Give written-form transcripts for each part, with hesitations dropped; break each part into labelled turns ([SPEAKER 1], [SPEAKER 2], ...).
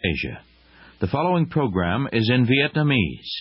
[SPEAKER 1] Asia. The following program is in Vietnamese.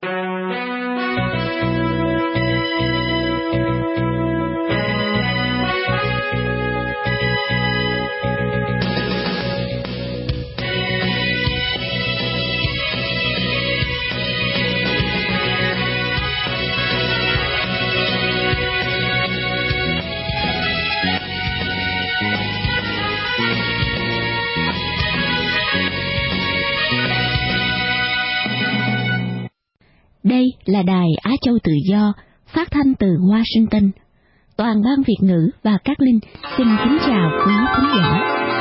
[SPEAKER 2] Đây là Đài Á Châu Tự Do, phát thanh từ Washington. Toàn ban Việt ngữ và các linh xin kính chào quý khán giả.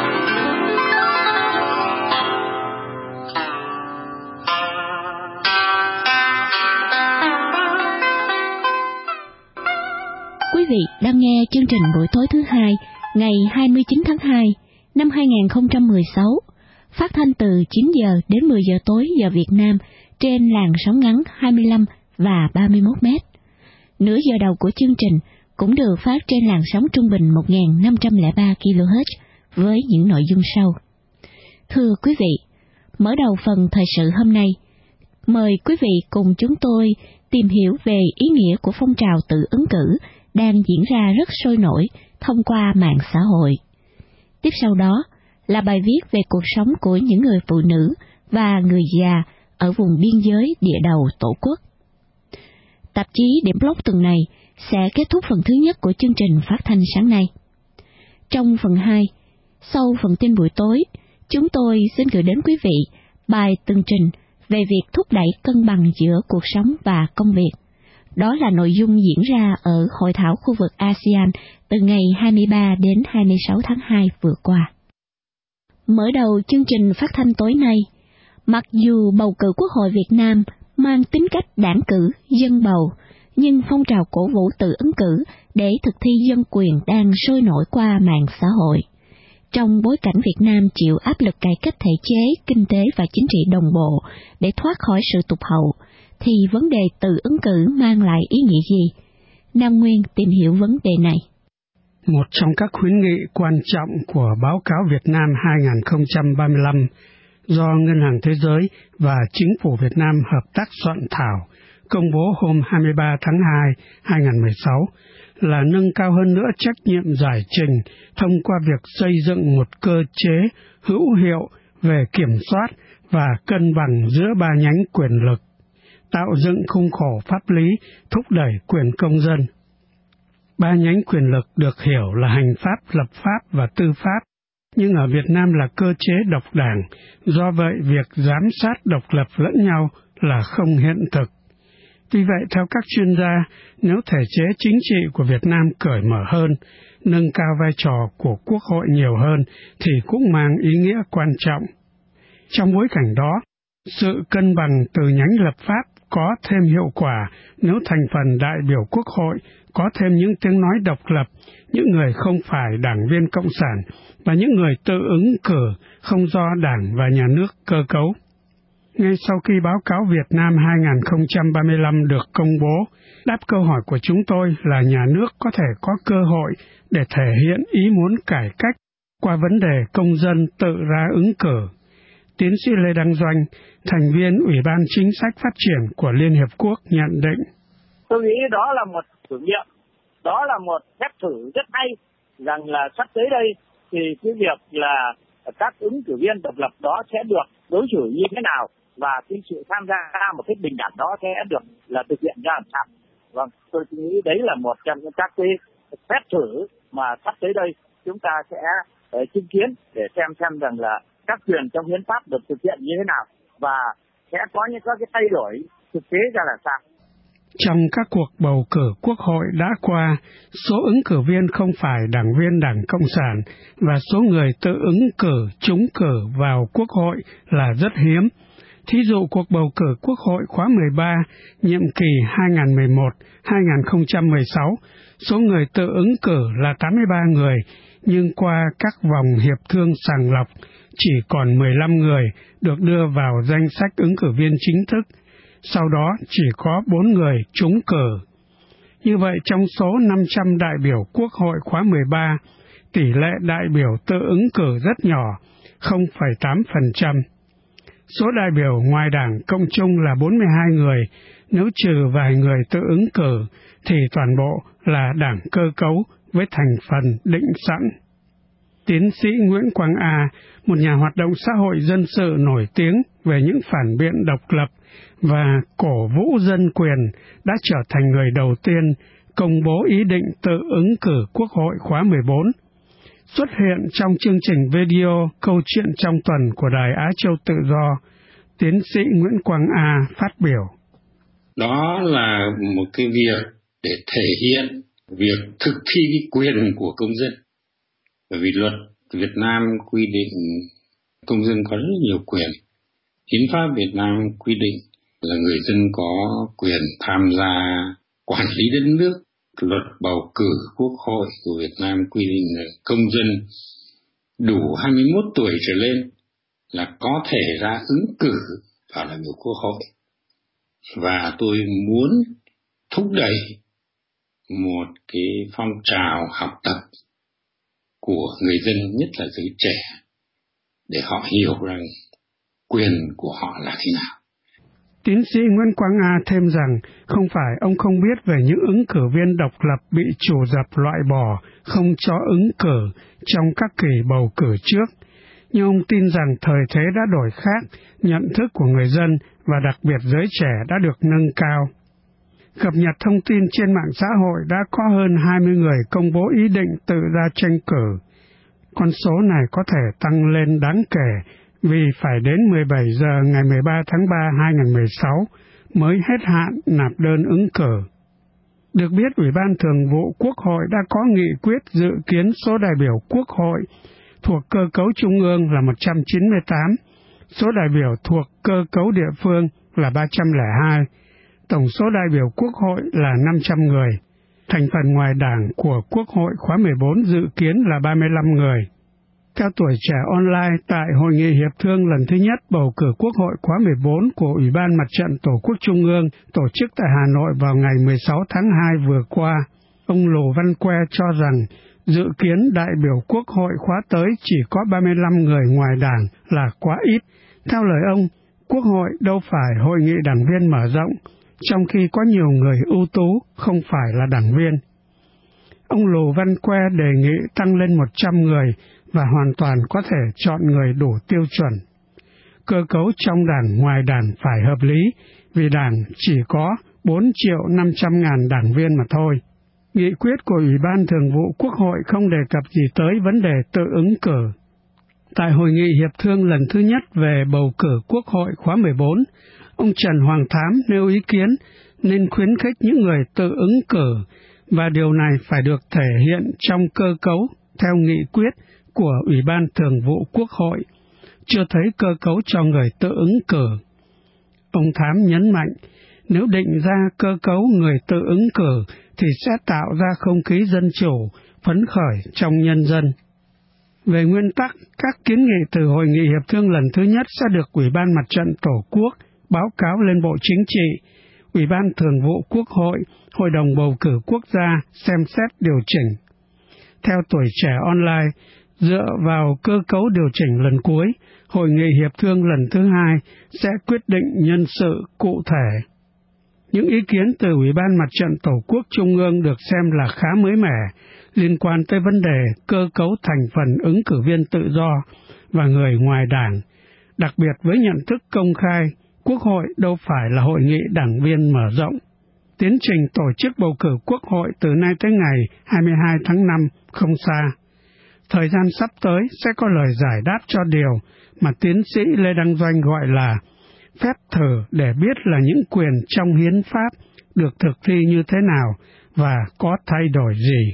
[SPEAKER 2] Quý vị đang nghe chương trình buổi tối thứ hai, ngày 29 tháng 2 năm 2016, phát thanh từ 9 giờ đến 10 giờ tối giờ Việt Nam, trên làn sóng ngắn 25 và 31 mét. Nửa giờ đầu của chương trình cũng được phát trên làn sóng trung bình 1.503 kHz với những nội dung sau. Thưa quý vị, mở đầu phần thời sự hôm nay, mời quý vị cùng chúng tôi tìm hiểu về ý nghĩa của phong trào tự ứng cử đang diễn ra rất sôi nổi thông qua mạng xã hội. Tiếp sau đó là bài viết về cuộc sống của những người phụ nữ và người già ở vùng biên giới địa đầu Tổ quốc. Tạp chí Điểm Blog tuần này sẽ kết thúc phần thứ nhất của chương trình phát thanh sáng nay. Trong phần 2, sau phần tin buổi tối, chúng tôi xin gửi đến quý vị bài tường trình về việc thúc đẩy cân bằng giữa cuộc sống và công việc. Đó là nội dung diễn ra ở Hội thảo khu vực ASEAN từ ngày 23 đến 26 tháng 2 vừa qua. Mở đầu chương trình phát thanh tối nay, mặc dù bầu cử Quốc hội Việt Nam mang tính cách đảng cử, dân bầu, nhưng phong trào cổ vũ tự ứng cử để thực thi dân quyền đang sôi nổi qua mạng xã hội. Trong bối cảnh Việt Nam chịu áp lực cải cách thể chế, kinh tế và chính trị đồng bộ để thoát khỏi sự tụt hậu, thì vấn đề tự ứng cử mang lại ý nghĩa gì? Nam Nguyên tìm hiểu vấn đề này.
[SPEAKER 3] Một trong các khuyến nghị quan trọng của báo cáo Việt Nam 2035 do Ngân hàng Thế giới và Chính phủ Việt Nam hợp tác soạn thảo, công bố hôm 23 tháng 2, 2016, là nâng cao hơn nữa trách nhiệm giải trình thông qua việc xây dựng một cơ chế hữu hiệu về kiểm soát và cân bằng giữa ba nhánh quyền lực, tạo dựng khung khổ pháp lý thúc đẩy quyền công dân. Ba nhánh quyền lực được hiểu là hành pháp, lập pháp và tư pháp, nhưng ở Việt Nam là cơ chế độc đảng, do vậy việc giám sát độc lập lẫn nhau là không hiện thực. Tuy vậy, theo các chuyên gia, nếu thể chế chính trị của Việt Nam cởi mở hơn, nâng cao vai trò của Quốc hội nhiều hơn, thì cũng mang ý nghĩa quan trọng. Trong bối cảnh đó, sự cân bằng từ nhánh lập pháp có thêm hiệu quả nếu thành phần đại biểu Quốc hội có thêm những tiếng nói độc lập, những người không phải đảng viên Cộng sản và những người tự ứng cử không do đảng và nhà nước cơ cấu. Ngay sau khi báo cáo Việt Nam 2035 được công bố, đáp câu hỏi của chúng tôi là nhà nước có thể có cơ hội để thể hiện ý muốn cải cách qua vấn đề công dân tự ra ứng cử. Tiến sĩ Lê Đăng Doanh, thành viên Ủy ban Chính sách Phát triển của Liên Hiệp Quốc nhận định.
[SPEAKER 4] Tôi nghĩ đó là một thử nghiệm, đó là một phép thử rất hay, rằng là sắp tới đây thì cái việc là các ứng cử viên độc lập đó sẽ được đối xử như thế nào và cái sự tham gia một cách bình đẳng đó sẽ được là thực hiện ra làm sao. Vâng, tôi nghĩ đấy là một trong những các cái phép thử mà sắp tới đây chúng ta sẽ chứng kiến để xem rằng là các quyền trong hiến pháp được thực hiện như thế nào và sẽ có những cái thay đổi thực tế ra là sao.
[SPEAKER 3] Trong các cuộc bầu cử Quốc hội đã qua, số ứng cử viên không phải đảng viên Đảng Cộng sản và số người tự ứng cử, trúng cử vào Quốc hội là rất hiếm. Thí dụ cuộc bầu cử Quốc hội khóa 13, nhiệm kỳ 2011-2016, số người tự ứng cử là 83 người, nhưng qua các vòng hiệp thương sàng lọc, chỉ còn 15 người được đưa vào danh sách ứng cử viên chính thức. Sau đó chỉ có 4 người trúng cử. Như vậy, trong số 500 đại biểu Quốc hội khóa 13, tỷ lệ đại biểu tự ứng cử rất nhỏ, 0,8%. Số đại biểu ngoài đảng cộng chung là 42 người, nếu trừ vài người tự ứng cử thì toàn bộ là đảng cơ cấu với thành phần định sẵn. Tiến sĩ Nguyễn Quang A, một nhà hoạt động xã hội dân sự nổi tiếng về những phản biện độc lập và cổ vũ dân quyền, đã trở thành người đầu tiên công bố ý định tự ứng cử Quốc hội khóa 14. Xuất hiện trong chương trình video Câu chuyện trong tuần của Đài Á Châu Tự Do, tiến sĩ Nguyễn Quang A phát biểu.
[SPEAKER 5] Đó là một cái việc để thể hiện việc thực thi cái quyền của công dân. Bởi vì luật Việt Nam quy định công dân có rất nhiều quyền. Hiến pháp Việt Nam quy định là người dân có quyền tham gia quản lý đất nước. Luật bầu cử Quốc hội của Việt Nam quy định là công dân đủ 21 tuổi trở lên là có thể ra ứng cử vào đại biểu Quốc hội. Và tôi muốn thúc đẩy một cái phong trào học tập của người dân, nhất là giới trẻ, để họ hiểu rằng quyền của họ là thế nào.
[SPEAKER 3] Tiến sĩ Nguyễn Quang A thêm rằng không phải ông không biết về những ứng cử viên độc lập bị chủ dập loại bỏ, không cho ứng cử trong các kỳ bầu cử trước, nhưng ông tin rằng thời thế đã đổi khác, nhận thức của người dân và đặc biệt giới trẻ đã được nâng cao. Cập nhật thông tin trên mạng xã hội đã có hơn 20 người công bố ý định tự ra tranh cử. Con số này có thể tăng lên đáng kể vì phải đến 17 giờ ngày 13 tháng 3 2016 mới hết hạn nạp đơn ứng cử. Được biết, Ủy ban Thường vụ Quốc hội đã có nghị quyết dự kiến số đại biểu Quốc hội thuộc cơ cấu trung ương là 198, số đại biểu thuộc cơ cấu địa phương là 302, tổng số đại biểu Quốc hội là 500 người. Thành phần ngoài đảng của Quốc hội khóa 14 dự kiến là 35 người. Theo Tuổi Trẻ Online, tại Hội nghị Hiệp thương lần thứ nhất bầu cử Quốc hội khóa 14 của Ủy ban Mặt trận Tổ quốc Trung ương tổ chức tại Hà Nội vào ngày 16 tháng 2 vừa qua, ông Lô Văn Que cho rằng dự kiến đại biểu Quốc hội khóa tới chỉ có 35 người ngoài đảng là quá ít. Theo lời ông, Quốc hội đâu phải hội nghị đảng viên mở rộng, trong khi có nhiều người ưu tú không phải là đảng viên. Ông Lô Văn Que đề nghị tăng lên 100 người và hoàn toàn có thể chọn người đủ tiêu chuẩn. Cơ cấu trong đảng ngoài đảng phải hợp lý, vì đảng chỉ có 4.500.000 đảng viên mà thôi. Nghị quyết của Ủy ban Thường vụ Quốc hội không đề cập gì tới vấn đề tự ứng cử. Tại Hội nghị Hiệp thương lần thứ nhất về bầu cử Quốc hội khóa 14, ông Trần Hoàng Thám nêu ý kiến nên khuyến khích những người tự ứng cử, và điều này phải được thể hiện trong cơ cấu theo nghị quyết của Ủy ban Thường vụ Quốc hội, chưa thấy cơ cấu cho người tự ứng cử. Ông Thám nhấn mạnh, nếu định ra cơ cấu người tự ứng cử thì sẽ tạo ra không khí dân chủ, phấn khởi trong nhân dân. Về nguyên tắc, các kiến nghị từ Hội nghị Hiệp thương lần thứ nhất sẽ được Ủy ban Mặt trận Tổ quốc báo cáo lên Bộ Chính trị, Ủy ban Thường vụ Quốc hội, Hội đồng Bầu cử Quốc gia xem xét điều chỉnh. Theo Tuổi Trẻ Online, dựa vào cơ cấu điều chỉnh lần cuối, Hội nghị Hiệp thương lần thứ hai sẽ quyết định nhân sự cụ thể. Những ý kiến từ Ủy ban Mặt trận Tổ quốc Trung ương được xem là khá mới mẻ, liên quan tới vấn đề cơ cấu thành phần ứng cử viên tự do và người ngoài đảng, đặc biệt với nhận thức công khai, Quốc hội đâu phải là hội nghị đảng viên mở rộng. Tiến trình tổ chức bầu cử Quốc hội từ nay tới ngày 22 tháng 5 không xa. Thời gian sắp tới sẽ có lời giải đáp cho điều mà tiến sĩ Lê Đăng Doanh gọi là phép thử để biết là những quyền trong hiến pháp được thực thi như thế nào và có thay đổi gì.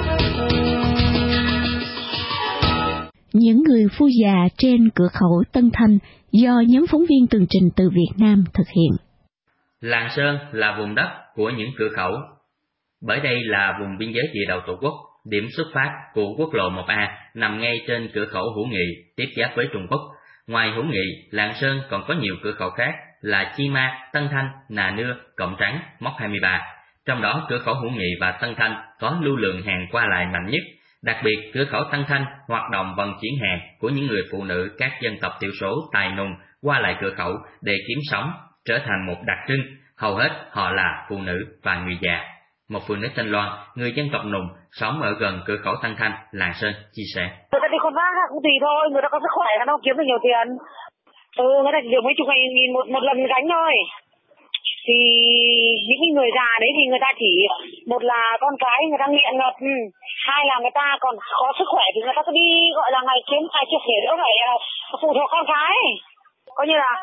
[SPEAKER 2] Những người phu già trên cửa khẩu Tân Thanh do nhóm phóng viên tường trình từ Việt Nam thực hiện.
[SPEAKER 6] Lạng Sơn là vùng đất của những cửa khẩu, bởi đây là vùng biên giới địa đầu Tổ quốc. Điểm xuất phát của quốc lộ 1A nằm ngay trên cửa khẩu Hữu Nghị tiếp giáp với Trung Quốc. Ngoài Hữu Nghị, Lạng Sơn còn có nhiều cửa khẩu khác là Chi Ma, Tân Thanh, Nà Nưa, Cộng Trắng, Móc 23. Trong đó cửa khẩu Hữu Nghị và Tân Thanh có lưu lượng hàng qua lại mạnh nhất Đặc biệt, cửa khẩu Tân Thanh hoạt động vận chuyển hàng của những người phụ nữ các dân tộc thiểu số tài nùng qua lại cửa khẩu để kiếm sống trở thành một đặc trưng. Hầu hết họ là phụ nữ và người già. Một phụ nữ tên Loan, người dân tộc Nùng, sống ở gần cửa khẩu Tân Thanh, Lạng Sơn, chia sẻ.
[SPEAKER 7] Người ta đi con vác cũng tùy thôi, người ta có sức khỏe, nó kiếm được nhiều tiền. Người ta chỉ được mấy chục nghìn một lần gánh thôi. Thì những người già đấy thì người ta chỉ, một là con cái người ta nghiện ngập, hai là người ta còn có sức khỏe thì người ta cứ đi gọi là ngày kiếm vài chục để đỡ phải phụ thuộc con cái. Coi như là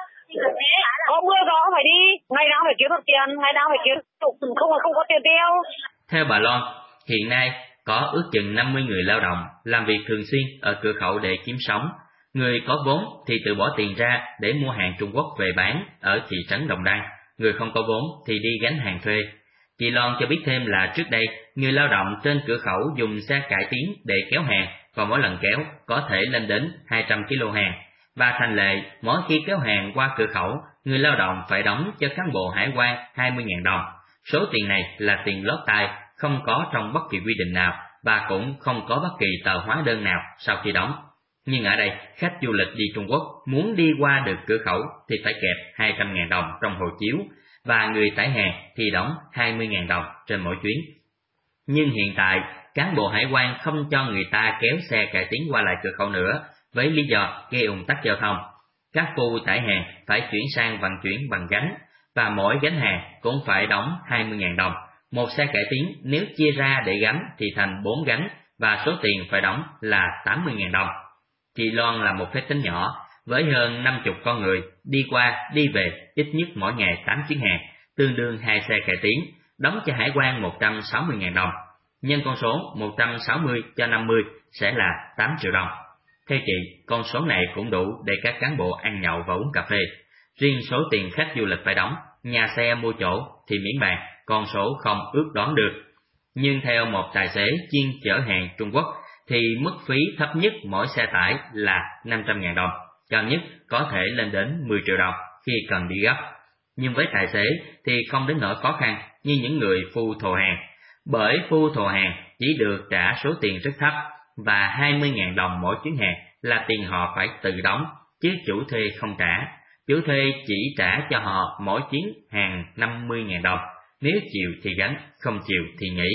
[SPEAKER 7] có mưa gió phải đi, ngày nào phải kiếm được tiền, ngày nào phải kiếm được, không có tiền tiêu.
[SPEAKER 6] Theo bà Loan, hiện nay có ước chừng 50 người lao động làm việc thường xuyên ở cửa khẩu để kiếm sống. Người có vốn thì tự bỏ tiền ra để mua hàng Trung Quốc về bán ở thị trấn Đồng Đăng. Người không có vốn thì đi gánh hàng thuê. Chị Loan cho biết thêm là trước đây, người lao động trên cửa khẩu dùng xe cải tiến để kéo hàng và mỗi lần kéo có thể lên đến 200 kg hàng. Và thành lệ, mỗi khi kéo hàng qua cửa khẩu, người lao động phải đóng cho cán bộ hải quan 20.000 đồng. Số tiền này là tiền lót tay, không có trong bất kỳ quy định nào và cũng không có bất kỳ tờ hóa đơn nào sau khi đóng. Nhưng ở đây, khách du lịch đi Trung Quốc muốn đi qua được cửa khẩu thì phải kẹp 200.000 đồng trong hộ chiếu và người tải hàng thì đóng 20.000 đồng trên mỗi chuyến. Nhưng hiện tại, cán bộ hải quan không cho người ta kéo xe cải tiến qua lại cửa khẩu nữa với lý do gây ùn tắc giao thông. Các phu tải hàng phải chuyển sang vận chuyển bằng gánh và mỗi gánh hàng cũng phải đóng 20.000 đồng. Một xe cải tiến nếu chia ra để gánh thì thành 4 gánh và số tiền phải đóng là 80.000 đồng. Chị Loan là một phép tính nhỏ, với hơn 50 con người, đi qua, đi về, ít nhất mỗi ngày 8 chuyến hàng, tương đương 2 xe cải tiến, đóng cho hải quan 160.000 đồng. Nhân con số 160 cho 50 sẽ là 8 triệu đồng. Theo chị, con số này cũng đủ để các cán bộ ăn nhậu và uống cà phê. Riêng số tiền khách du lịch phải đóng, nhà xe mua chỗ thì miễn bàn, con số không ước đoán được. Nhưng theo một tài xế chuyên chở hàng Trung Quốc, thì mức phí thấp nhất mỗi xe tải là 500.000 đồng, cao nhất có thể lên đến 10 triệu đồng khi cần đi gấp. Nhưng với tài xế thì không đến nỗi khó khăn như những người phu thồ hàng, bởi phu thồ hàng chỉ được trả số tiền rất thấp và 20.000 đồng mỗi chuyến hàng là tiền họ phải tự đóng, chứ chủ thuê không trả. Chủ thuê chỉ trả cho họ mỗi chuyến hàng 50.000 đồng, nếu chịu thì gánh, không chịu thì nghỉ.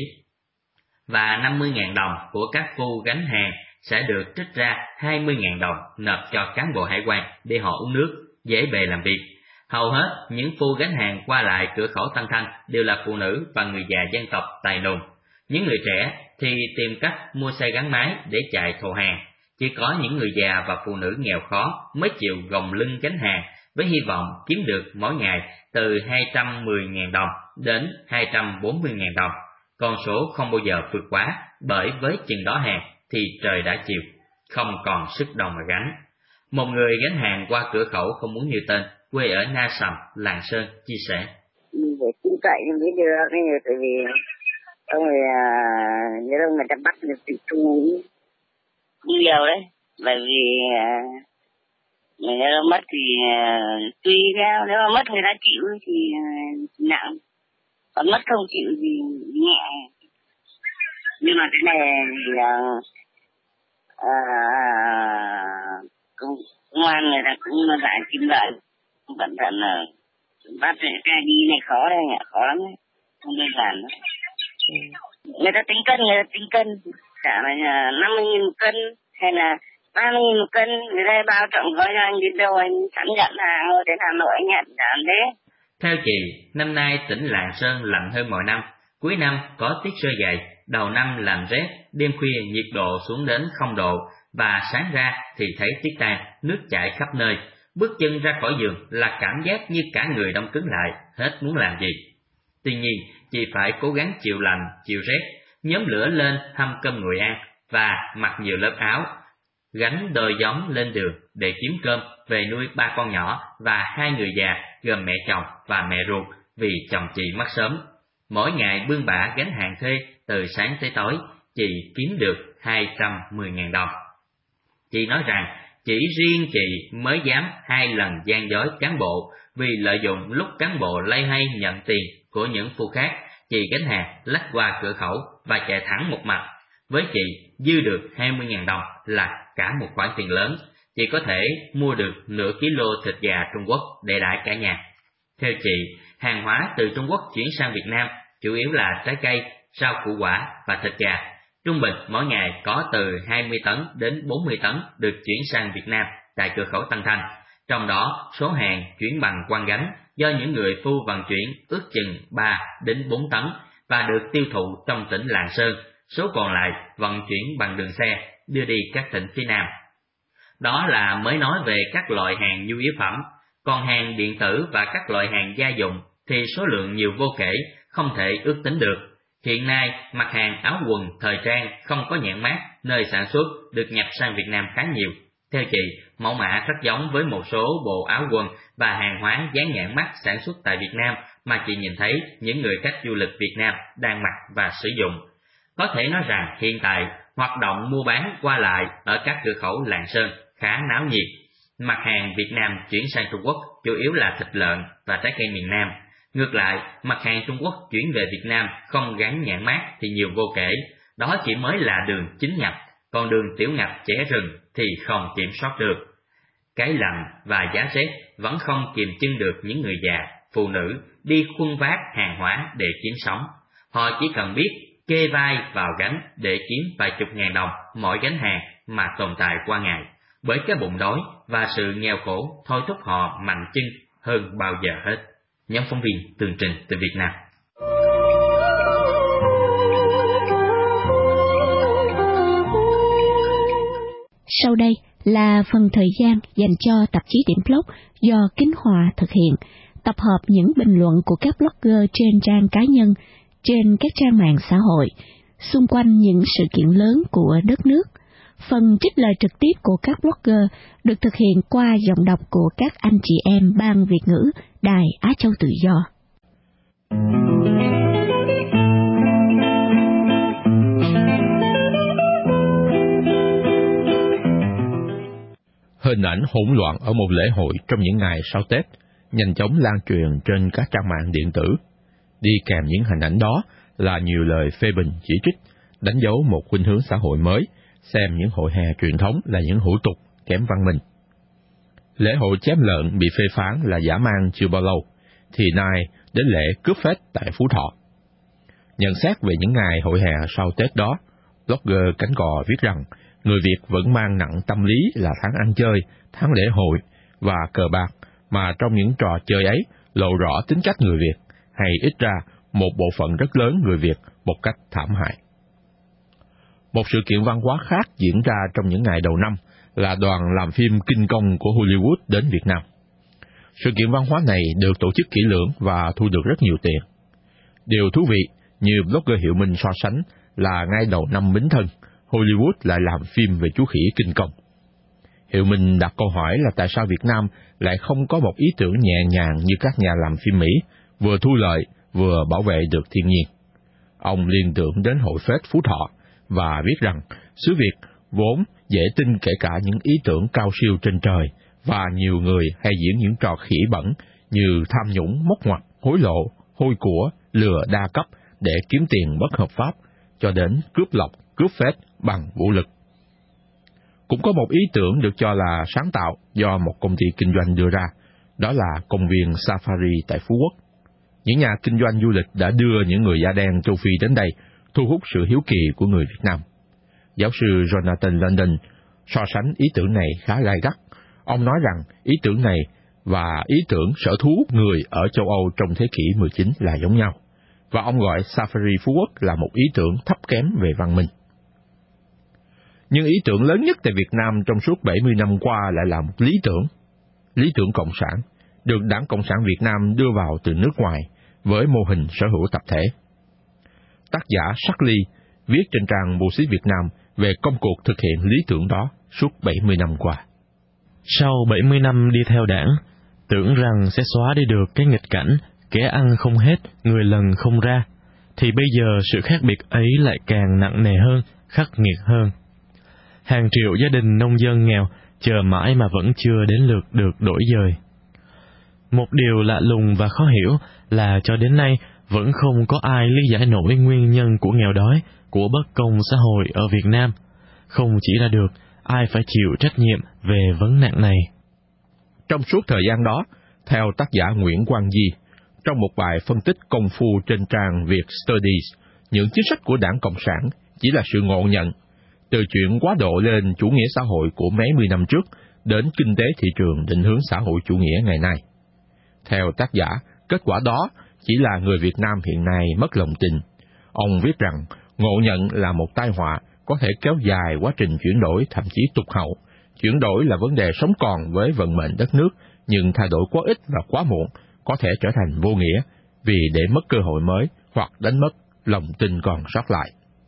[SPEAKER 6] Và 50.000 đồng của các phu gánh hàng sẽ được trích ra 20.000 đồng nộp cho cán bộ hải quan để họ uống nước, dễ bề làm việc. Hầu hết những phu gánh hàng qua lại cửa khẩu Tân Thanh đều là phụ nữ và người già dân tộc Tài Nùng. Những người trẻ thì tìm cách mua xe gắn máy để chạy thồ hàng. Chỉ có những người già và phụ nữ nghèo khó mới chịu gồng lưng gánh hàng với hy vọng kiếm được mỗi ngày từ 210.000 đồng đến 240.000 đồng. Con số không bao giờ vượt quá, bởi với chừng đó hàng thì trời đã chiều, không còn sức đâu mà gánh. Một người gánh hàng qua cửa khẩu không muốn nêu tên, quê ở Na Sầm, Lạng Sơn, chia sẻ.
[SPEAKER 8] Để tin cậy mới được, tại vì ông người người ta bắt được tịch thu nhiều đấy, bởi vì người ta mất thì tùy theo, nếu mà mất người ta chịu thì nặng, còn mất không chịu thì nhẹ. Nhưng mà cái này là công an người ta cũng lại kim lợi, cẩn thận là bắt cái đi này khó đây, khó lắm đấy, không đơn giản đâu. Người ta tính cân, cả là 50.000 một cân hay là 30.000 một cân, người ta bao trọng gói cho anh đến đâu anh sẵn nhận hàng rồi đến Hà Nội anh nhận giảm thế.
[SPEAKER 6] Theo chị, năm nay tỉnh Lạng Sơn lạnh hơn mọi năm, cuối năm có tiết sơ dày, đầu năm làm rét, đêm khuya nhiệt độ xuống đến 0 độ và sáng ra thì thấy tuyết tan, nước chảy khắp nơi. Bước chân ra khỏi giường là cảm giác như cả người đông cứng lại, hết muốn làm gì. Tuy nhiên, chị phải cố gắng chịu lạnh, chịu rét, nhóm lửa lên hâm cơm nguội ăn và mặc nhiều lớp áo, gánh đôi gióng lên đường để kiếm cơm về nuôi 3 con nhỏ và 2 người già gồm mẹ chồng và mẹ ruột vì chồng chị mất sớm. Mỗi ngày bươn bả gánh hàng thuê từ sáng tới tối, chị kiếm được 210.000 đồng. Chị nói rằng chỉ riêng chị mới dám 2 lần gian dối cán bộ vì lợi dụng lúc cán bộ loay hoay nhận tiền của những phu khác, chị gánh hàng lách qua cửa khẩu và chạy thẳng một mạch. với chị dư được 20.000 đồng là cả một khoản tiền lớn, chị có thể mua được nửa kilo thịt gà Trung Quốc để đãi cả nhà. Theo chị, hàng hóa từ Trung Quốc chuyển sang Việt Nam chủ yếu là trái cây, rau củ quả và thịt gà. Trung bình mỗi ngày có từ 20 tấn đến 40 tấn được chuyển sang Việt Nam tại cửa khẩu Tân Thanh. Trong đó, số hàng chuyển bằng quang gánh do những người phu vận chuyển ước chừng 3 đến 4 tấn và được tiêu thụ trong tỉnh Lạng Sơn. Số còn lại vận chuyển bằng đường xe đưa đi các tỉnh phía Nam. Đó là mới nói về các loại hàng nhu yếu phẩm. Còn hàng điện tử và các loại hàng gia dụng thì số lượng nhiều vô kể, không thể ước tính được. Hiện nay, mặt hàng áo quần, thời trang không có nhãn mác nơi sản xuất được nhập sang Việt Nam khá nhiều. Theo chị, mẫu mã rất giống với một số bộ áo quần và hàng hóa dán nhãn mác sản xuất tại Việt Nam mà chị nhìn thấy những người khách du lịch Việt Nam đang mặc và sử dụng. Có thể nói rằng hiện tại, hoạt động mua bán qua lại ở các cửa khẩu Lạng Sơn khá náo nhiệt. Mặt hàng Việt Nam chuyển sang Trung Quốc chủ yếu là thịt lợn và trái cây miền Nam. Ngược lại, mặt hàng Trung Quốc chuyển về Việt Nam không gắn nhãn mác thì nhiều vô kể. Đó chỉ mới là đường chính ngạch, còn đường tiểu ngạch trẻ rừng thì không kiểm soát được. Cái lạnh và giá rét vẫn không kiềm chân được những người già, phụ nữ đi khuân vác hàng hóa để kiếm sống. Họ chỉ cần biết kê vai vào gánh để kiếm vài chục ngàn đồng mỗi gánh hàng mà tồn tại qua ngày. Bởi cái bụng đói và sự nghèo khổ thôi thúc họ mạnh chân hơn bao giờ hết. Nhóm phóng viên tường trình từ Việt Nam.
[SPEAKER 2] Sau đây là phần thời gian dành cho tạp chí Điểm Blog do Kính Hòa thực hiện, tập hợp những bình luận của các blogger trên trang cá nhân, trên các trang mạng xã hội, xung quanh những sự kiện lớn của đất nước. Phần trích lời trực tiếp của các blogger được thực hiện qua giọng đọc của các anh chị em Ban Việt ngữ Đài Á Châu Tự Do.
[SPEAKER 9] Hình ảnh hỗn loạn ở một lễ hội trong những ngày sau Tết nhanh chóng lan truyền trên các trang mạng điện tử. Đi kèm những hình ảnh đó là nhiều lời phê bình chỉ trích, đánh dấu một khuynh hướng xã hội mới, xem những hội hè truyền thống là những hủ tục kém văn minh. Lễ hội chém lợn bị phê phán là dã man chưa bao lâu, thì nay đến lễ cướp phết tại Phú Thọ. Nhận xét về những ngày hội hè sau Tết đó, blogger Cánh Cò viết rằng người Việt vẫn mang nặng tâm lý là tháng ăn chơi, tháng lễ hội và cờ bạc, mà trong những trò chơi ấy lộ rõ tính cách người Việt, hay ít ra một bộ phận rất lớn người Việt một cách thảm hại. Một sự kiện văn hóa khác diễn ra trong những ngày đầu năm là đoàn làm phim kinh công của Hollywood đến Việt Nam. Sự kiện văn hóa này được tổ chức kỹ lưỡng và thu được rất nhiều tiền. Điều thú vị, như blogger Hiệu Minh so sánh, là ngay đầu năm Bính Thân, Hollywood lại làm phim về chú khỉ kinh công. Hiệu Minh đặt câu hỏi là tại sao Việt Nam lại không có một ý tưởng nhẹ nhàng như các nhà làm phim Mỹ, vừa thu lợi, vừa bảo vệ được thiên nhiên. Ông liên tưởng đến hội phết Phú Thọ và viết rằng xứ Việt vốn dễ tin kể cả những ý tưởng cao siêu trên trời, và nhiều người hay diễn những trò khỉ bẩn như tham nhũng, móc ngoặt, hối lộ, hôi của, lừa đa cấp để kiếm tiền bất hợp pháp, cho đến cướp lộc, cướp phết bằng vũ lực. Cũng có một ý tưởng được cho là sáng tạo do một công ty kinh doanh đưa ra, đó là công viên Safari tại Phú Quốc. Những nhà kinh doanh du lịch đã đưa những người da đen châu Phi đến đây, thu hút sự hiếu kỳ của người Việt Nam. Giáo sư Jonathan London so sánh ý tưởng này khá gay gắt. Ông nói rằng ý tưởng này và ý tưởng sở thú người ở châu Âu trong thế kỷ 19 là giống nhau, và ông gọi Safari Phú Quốc là một ý tưởng thấp kém về văn minh. Nhưng ý tưởng lớn nhất tại Việt Nam trong suốt 70 năm qua lại là một lý tưởng Cộng sản, được Đảng Cộng sản Việt Nam đưa vào từ nước ngoài với mô hình sở hữu tập thể. Tác giả Sarkly viết trên trang Bộ Xí Việt Nam về công cuộc thực hiện lý tưởng đó suốt 70 năm qua.
[SPEAKER 10] Sau 70 năm đi theo Đảng, tưởng rằng sẽ xóa đi được cái nghịch cảnh kẻ ăn không hết, người lần không ra, thì bây giờ sự khác biệt ấy lại càng nặng nề hơn, khắc nghiệt hơn. Hàng triệu gia đình nông dân nghèo chờ mãi mà vẫn chưa đến lượt được đổi dời. Một điều lạ lùng và khó hiểu là cho đến nay vẫn không có ai lý giải nổi nguyên nhân của nghèo đói của bất công xã hội ở Việt Nam. Không chỉ ra được ai phải chịu trách nhiệm về vấn nạn này.
[SPEAKER 9] Trong suốt thời gian đó, theo tác giả Nguyễn Quang Di, trong một bài phân tích công phu trên trang Việt Studies, những chính sách của Đảng Cộng sản chỉ là sự ngộ nhận, từ chuyện quá độ lên chủ nghĩa xã hội của mấy mươi năm trước đến kinh tế thị trường định hướng xã hội chủ nghĩa ngày nay. Theo tác giả, kết quả đó chỉ là người Việt Nam hiện nay mất lòng tin. Ông viết rằng, ngộ nhận là một tai họa có thể kéo dài quá trình chuyển đổi, thậm chí tụt hậu. Chuyển đổi là vấn đề sống còn với vận mệnh đất nước, nhưng thay đổi quá ít và quá muộn có thể trở thành vô nghĩa, vì để mất cơ hội mới hoặc đánh mất lòng tin còn sót lại.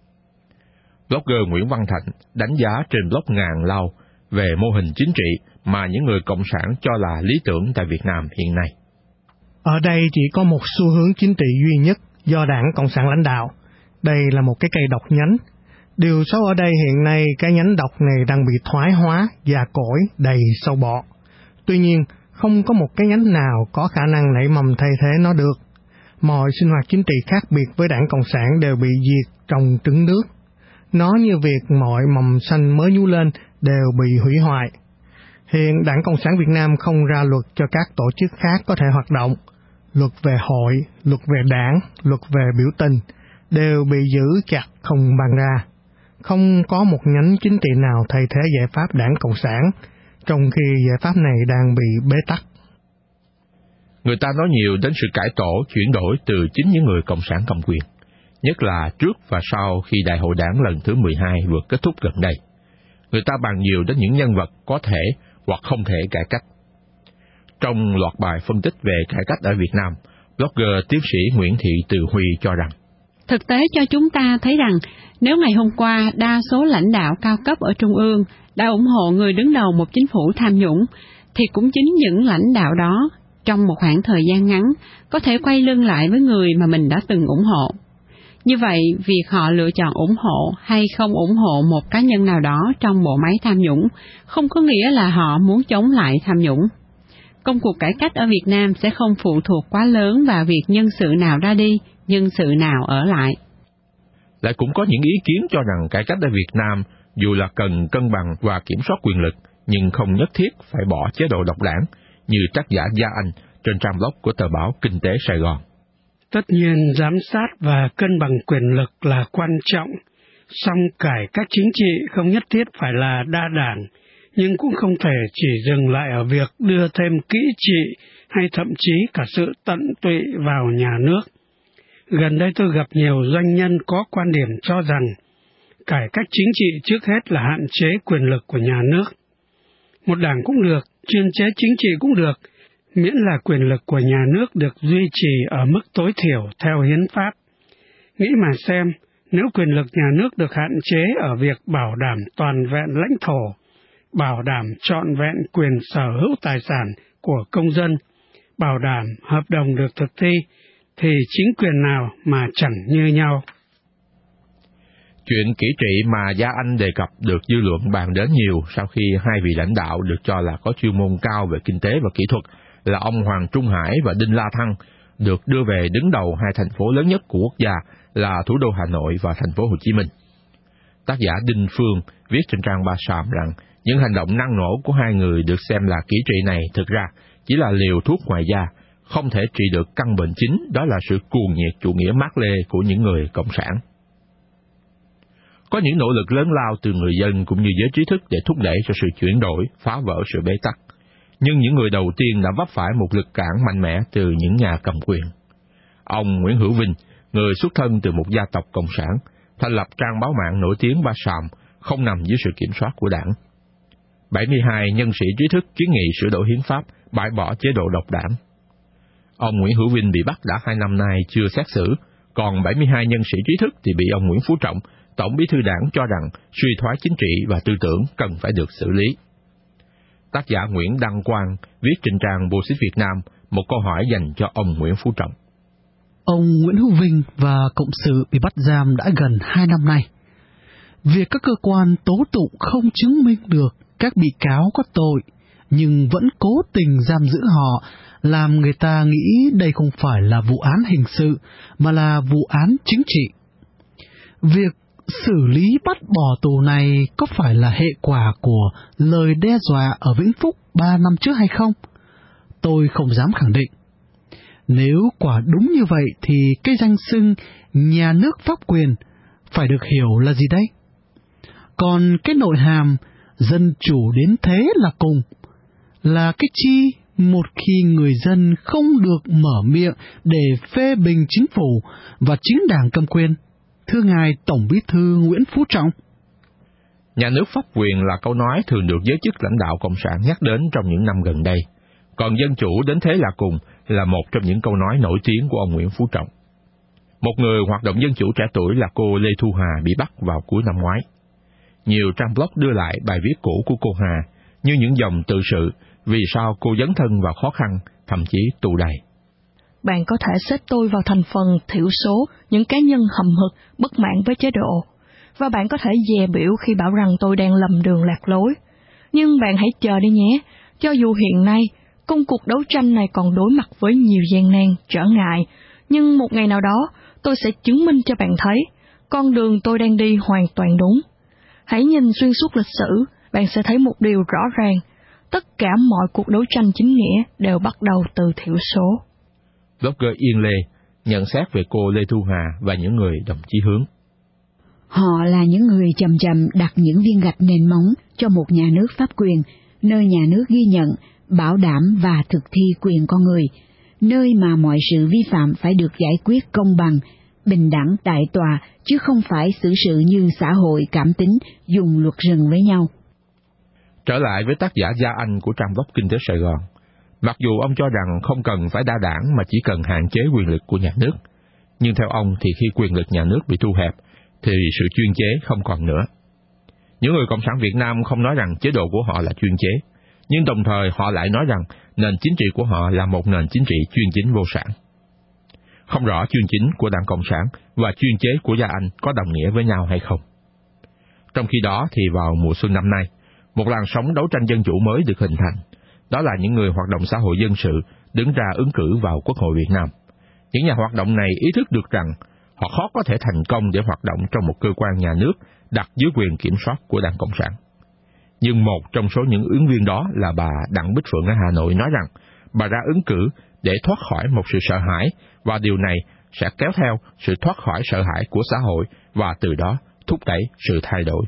[SPEAKER 9] Blogger Nguyễn Văn Thạnh đánh giá trên blog Ngàn Lau về mô hình chính trị mà những người cộng sản cho là lý tưởng tại Việt Nam hiện nay.
[SPEAKER 3] Ở đây chỉ có một xu hướng chính trị duy nhất do Đảng Cộng sản lãnh đạo. Đây là một cái cây độc nhánh. Điều xấu ở đây hiện nay cái nhánh độc này đang bị thoái hóa, già cỗi, đầy sâu bọ. Tuy nhiên, không có một cái nhánh nào có khả năng nảy mầm thay thế nó được. Mọi sinh hoạt chính trị khác biệt với Đảng Cộng sản đều bị diệt trong trứng nước. Nó như việc mọi mầm xanh mới nhú lên đều bị hủy hoại. Hiện Đảng Cộng sản Việt Nam không ra luật cho các tổ chức khác có thể hoạt động. Luật về hội, luật về đảng, luật về biểu tình đều bị giữ chặt không bàn ra. Không có một nhánh chính trị nào thay thế giải pháp Đảng Cộng sản, trong khi giải pháp này đang bị bế tắc.
[SPEAKER 9] Người ta nói nhiều đến sự cải tổ, chuyển đổi từ chính những người cộng sản cầm quyền, nhất là trước và sau khi Đại hội Đảng lần thứ 12 vừa kết thúc gần đây. Người ta bàn nhiều đến những nhân vật có thể hoặc không thể cải cách. Trong loạt bài phân tích về cải cách ở Việt Nam, blogger tiến sĩ Nguyễn Thị Từ Huy cho rằng,
[SPEAKER 2] thực tế cho chúng ta thấy rằng nếu ngày hôm qua đa số lãnh đạo cao cấp ở Trung ương đã ủng hộ người đứng đầu một chính phủ tham nhũng, thì cũng chính những lãnh đạo đó trong một khoảng thời gian ngắn có thể quay lưng lại với người mà mình đã từng ủng hộ. Như vậy, việc họ lựa chọn ủng hộ hay không ủng hộ một cá nhân nào đó trong bộ máy tham nhũng không có nghĩa là họ muốn chống lại tham nhũng. Công cuộc cải cách ở Việt Nam sẽ không phụ thuộc quá lớn vào việc nhân sự nào ra đi, nhân sự nào ở lại.
[SPEAKER 9] Lại cũng có những ý kiến cho rằng cải cách ở Việt Nam dù là cần cân bằng và kiểm soát quyền lực, nhưng không nhất thiết phải bỏ chế độ độc đảng, như tác giả Gia Anh trên trang blog của tờ báo Kinh tế Sài Gòn.
[SPEAKER 3] Tất nhiên, giám sát và cân bằng quyền lực là quan trọng, song cải cách chính trị không nhất thiết phải là đa đảng, nhưng cũng không thể chỉ dừng lại ở việc đưa thêm kỹ trị hay thậm chí cả sự tận tụy vào nhà nước. Gần đây tôi gặp nhiều doanh nhân có quan điểm cho rằng cải cách chính trị trước hết là hạn chế quyền lực của nhà nước. Một đảng cũng được, chuyên chế chính trị cũng được, miễn là quyền lực của nhà nước được duy trì ở mức tối thiểu theo hiến pháp. Nghĩ mà xem, nếu quyền lực nhà nước được hạn chế ở việc bảo đảm toàn vẹn lãnh thổ, bảo đảm trọn vẹn quyền sở hữu tài sản của công dân, bảo đảm hợp đồng được thực thi, thì chính quyền nào mà chẳng như nhau.
[SPEAKER 9] Chuyện kỹ trị mà Gia Anh đề cập được dư luận bàn đến nhiều sau khi hai vị lãnh đạo được cho là có chuyên môn cao về kinh tế và kỹ thuật là ông Hoàng Trung Hải và Đinh La Thăng được đưa về đứng đầu hai thành phố lớn nhất của quốc gia là thủ đô Hà Nội và thành phố Hồ Chí Minh. Tác giả Đinh Phương viết trên trang Ba Sàm rằng những hành động năng nổ của hai người được xem là kỹ trị này thực ra chỉ là liều thuốc ngoài da, không thể trị được căn bệnh chính, đó là sự cuồng nhiệt chủ nghĩa Mác Lê của những người cộng sản. Có những nỗ lực lớn lao từ người dân cũng như giới trí thức để thúc đẩy cho sự chuyển đổi, phá vỡ sự bế tắc. Nhưng những người đầu tiên đã vấp phải một lực cản mạnh mẽ từ những nhà cầm quyền. Ông Nguyễn Hữu Vinh, người xuất thân từ một gia tộc cộng sản, thành lập trang báo mạng nổi tiếng Ba Sàm, không nằm dưới sự kiểm soát của đảng. 72 nhân sĩ trí thức kiến nghị sửa đổi hiến pháp, bãi bỏ chế độ độc đảng. Ông Nguyễn Hữu Vinh bị bắt đã 2 năm nay chưa xét xử, còn 72 nhân sĩ trí thức thì bị ông Nguyễn Phú Trọng, Tổng bí thư đảng cho rằng suy thoái chính trị và tư tưởng cần phải được xử lý. Tác giả Nguyễn Đăng Quang viết trên trang Bosit Việt Nam một câu hỏi dành cho ông Nguyễn Phú Trọng.
[SPEAKER 11] Ông Nguyễn Hữu Vinh và cộng sự bị bắt giam đã gần 2 năm nay. Việc các cơ quan tố tụng không chứng minh được các bị cáo có tội, nhưng vẫn cố tình giam giữ họ, làm người ta nghĩ đây không phải là vụ án hình sự, mà là vụ án chính trị. Việc xử lý bắt bỏ tù này có phải là hệ quả của lời đe dọa ở Vĩnh Phúc 3 năm trước hay không? Tôi không dám khẳng định. Nếu quả đúng như vậy thì cái danh xưng nhà nước pháp quyền phải được hiểu là gì đấy? Còn cái nội hàm dân chủ đến thế là cùng, là cái chi một khi người dân không được mở miệng để phê bình chính phủ và chính đảng cầm quyền? Thưa ngài Tổng Bí thư Nguyễn Phú Trọng.
[SPEAKER 9] Nhà nước pháp quyền là câu nói thường được giới chức lãnh đạo Cộng sản nhắc đến trong những năm gần đây. Còn dân chủ đến thế là cùng là một trong những câu nói nổi tiếng của ông Nguyễn Phú Trọng. Một người hoạt động dân chủ trẻ tuổi là cô Lê Thu Hà bị bắt vào cuối năm ngoái. Nhiều trang blog đưa lại bài viết cũ của cô Hà như những dòng tự sự vì sao cô dấn thân vào khó khăn, thậm chí tù đầy.
[SPEAKER 12] Bạn có thể xếp tôi vào thành phần thiểu số những cá nhân hầm hực, bất mãn với chế độ, và bạn có thể dè biểu khi bảo rằng tôi đang lầm đường lạc lối. Nhưng bạn hãy chờ đi nhé, cho dù hiện nay, công cuộc đấu tranh này còn đối mặt với nhiều gian nan, trở ngại, nhưng một ngày nào đó, tôi sẽ chứng minh cho bạn thấy, con đường tôi đang đi hoàn toàn đúng. Hãy nhìn xuyên suốt lịch sử, bạn sẽ thấy một điều rõ ràng, tất cả mọi cuộc đấu tranh chính nghĩa đều bắt đầu từ thiểu số.
[SPEAKER 9] Blogger Yên Lê nhận xét về cô Lê Thu Hà và những người đồng chí hướng.
[SPEAKER 2] Họ là những người chậm chậm đặt những viên gạch nền móng cho một nhà nước pháp quyền, nơi nhà nước ghi nhận, bảo đảm và thực thi quyền con người, nơi mà mọi sự vi phạm phải được giải quyết công bằng, bình đẳng tại tòa, chứ không phải xử sự như xã hội cảm tính dùng luật rừng với nhau.
[SPEAKER 9] Trở lại với tác giả Gia Anh của trang blog Kinh tế Sài Gòn, mặc dù ông cho rằng không cần phải đa đảng mà chỉ cần hạn chế quyền lực của nhà nước, nhưng theo ông thì khi quyền lực nhà nước bị thu hẹp, thì sự chuyên chế không còn nữa. Những người Cộng sản Việt Nam không nói rằng chế độ của họ là chuyên chế, nhưng đồng thời họ lại nói rằng nền chính trị của họ là một nền chính trị chuyên chính vô sản. Không rõ chuyên chính của Đảng Cộng sản và chuyên chế của Gia Anh có đồng nghĩa với nhau hay không. Trong khi đó thì vào mùa xuân năm nay, một làn sóng đấu tranh dân chủ mới được hình thành. Đó là những người hoạt động xã hội dân sự đứng ra ứng cử vào Quốc hội Việt Nam. Những nhà hoạt động này ý thức được rằng họ khó có thể thành công để hoạt động trong một cơ quan nhà nước đặt dưới quyền kiểm soát của Đảng Cộng sản. Nhưng một trong số những ứng viên đó là bà Đặng Bích Phượng ở Hà Nội nói rằng bà ra ứng cử để thoát khỏi một sự sợ hãi, và điều này sẽ kéo theo sự thoát khỏi sợ hãi của xã hội và từ đó thúc đẩy sự thay đổi.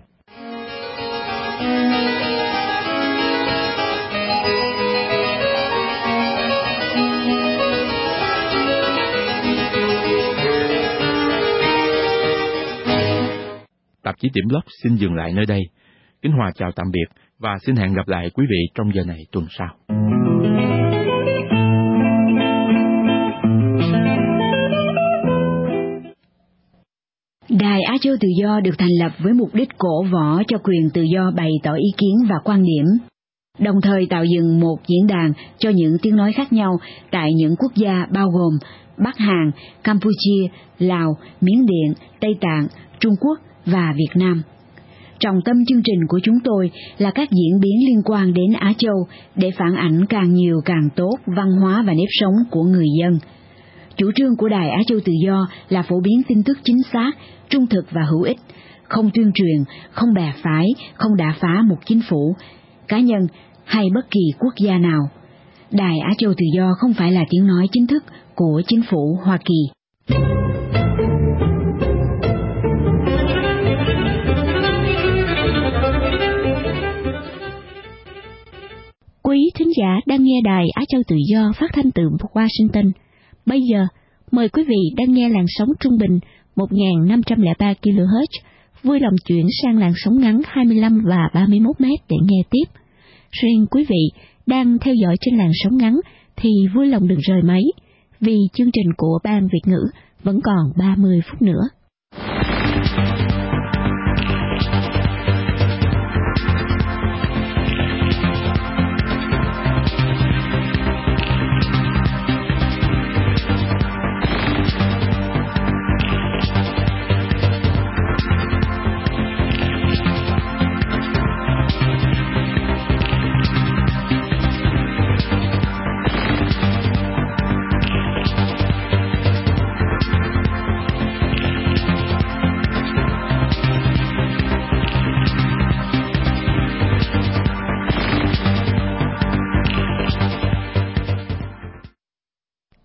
[SPEAKER 9] Tạp chí Điểm Blog xin dừng lại nơi đây. Kính Hòa chào tạm biệt và xin hẹn gặp lại quý vị trong giờ này tuần sau.
[SPEAKER 2] Đài Á Châu Tự Do được thành lập với mục đích cổ võ cho quyền tự do bày tỏ ý kiến và quan điểm, đồng thời tạo dựng một diễn đàn cho những tiếng nói khác nhau tại những quốc gia bao gồm Bắc Hàn, Campuchia, Lào, Miến Điện, Tây Tạng, Trung Quốc và Việt Nam. Trọng tâm chương trình của chúng tôi là các diễn biến liên quan đến Á Châu để phản ảnh càng nhiều càng tốt văn hóa và nếp sống của người dân. Chủ trương của Đài Á Châu Tự Do là phổ biến tin tức chính xác, trung thực và hữu ích, không tuyên truyền, không bè phái, không đả phá một chính phủ, cá nhân hay bất kỳ quốc gia nào. Đài Á Châu Tự Do không phải là tiếng nói chính thức của chính phủ Hoa Kỳ. Quý thính giả đang nghe Đài Á Châu Tự Do phát thanh từ Washington. Bây giờ, mời quý vị đang nghe làn sóng trung bình 1.503 kHz, vui lòng chuyển sang làn sóng ngắn 25 và 31 m để nghe tiếp. Riêng quý vị đang theo dõi trên làn sóng ngắn thì vui lòng đừng rời máy, vì chương trình của Ban Việt ngữ vẫn còn 30 phút nữa.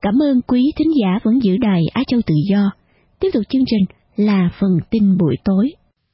[SPEAKER 2] Cảm ơn quý thính giả vẫn giữ đài Á Châu Tự Do. Tiếp tục chương trình là phần tin buổi tối.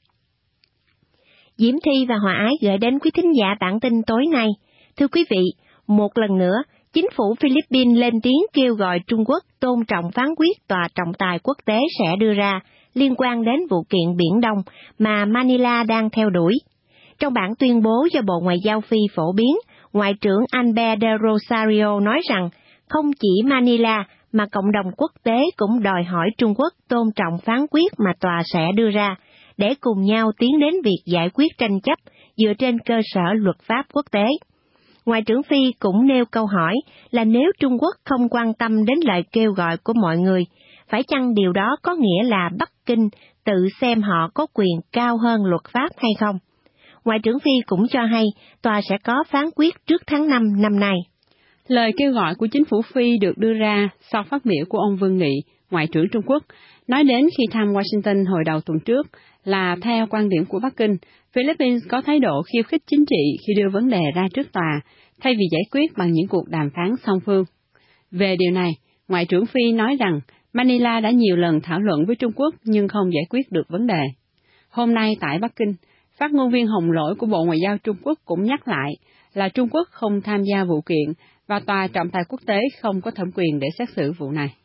[SPEAKER 13] Diễm Thi và Hòa Ái gửi đến quý thính giả bản tin tối nay. Thưa quý vị, một lần nữa, chính phủ Philippines lên tiếng kêu gọi Trung Quốc tôn trọng phán quyết tòa trọng tài quốc tế sẽ đưa ra liên quan đến vụ kiện Biển Đông mà Manila đang theo đuổi. Trong bản tuyên bố do Bộ Ngoại giao Phi phổ biến, Ngoại trưởng Albert de Rosario nói rằng không chỉ Manila mà cộng đồng quốc tế cũng đòi hỏi Trung Quốc tôn trọng phán quyết mà tòa sẽ đưa ra, để cùng nhau tiến đến việc giải quyết tranh chấp dựa trên cơ sở luật pháp quốc tế. Ngoại trưởng Phi cũng nêu câu hỏi là nếu Trung Quốc không quan tâm đến lời kêu gọi của mọi người, phải chăng điều đó có nghĩa là Bắc Kinh tự xem họ có quyền cao hơn luật pháp hay không? Ngoại trưởng Phi cũng cho hay tòa sẽ có phán quyết trước tháng 5 năm nay.
[SPEAKER 14] Lời kêu gọi của chính phủ Phi được đưa ra sau phát biểu của ông Vương Nghị, Ngoại trưởng Trung Quốc, nói đến khi thăm Washington hồi đầu tuần trước là theo quan điểm của Bắc Kinh, Philippines có thái độ khiêu khích chính trị khi đưa vấn đề ra trước tòa, thay vì giải quyết bằng những cuộc đàm phán song phương. Về điều này, Ngoại trưởng Phi nói rằng Manila đã nhiều lần thảo luận với Trung Quốc nhưng không giải quyết được vấn đề. Hôm nay tại Bắc Kinh, phát ngôn viên Hồng Lỗi của Bộ Ngoại giao Trung Quốc cũng nhắc lại là Trung Quốc không tham gia vụ kiện và tòa trọng tài quốc tế không có thẩm quyền để xét xử vụ này.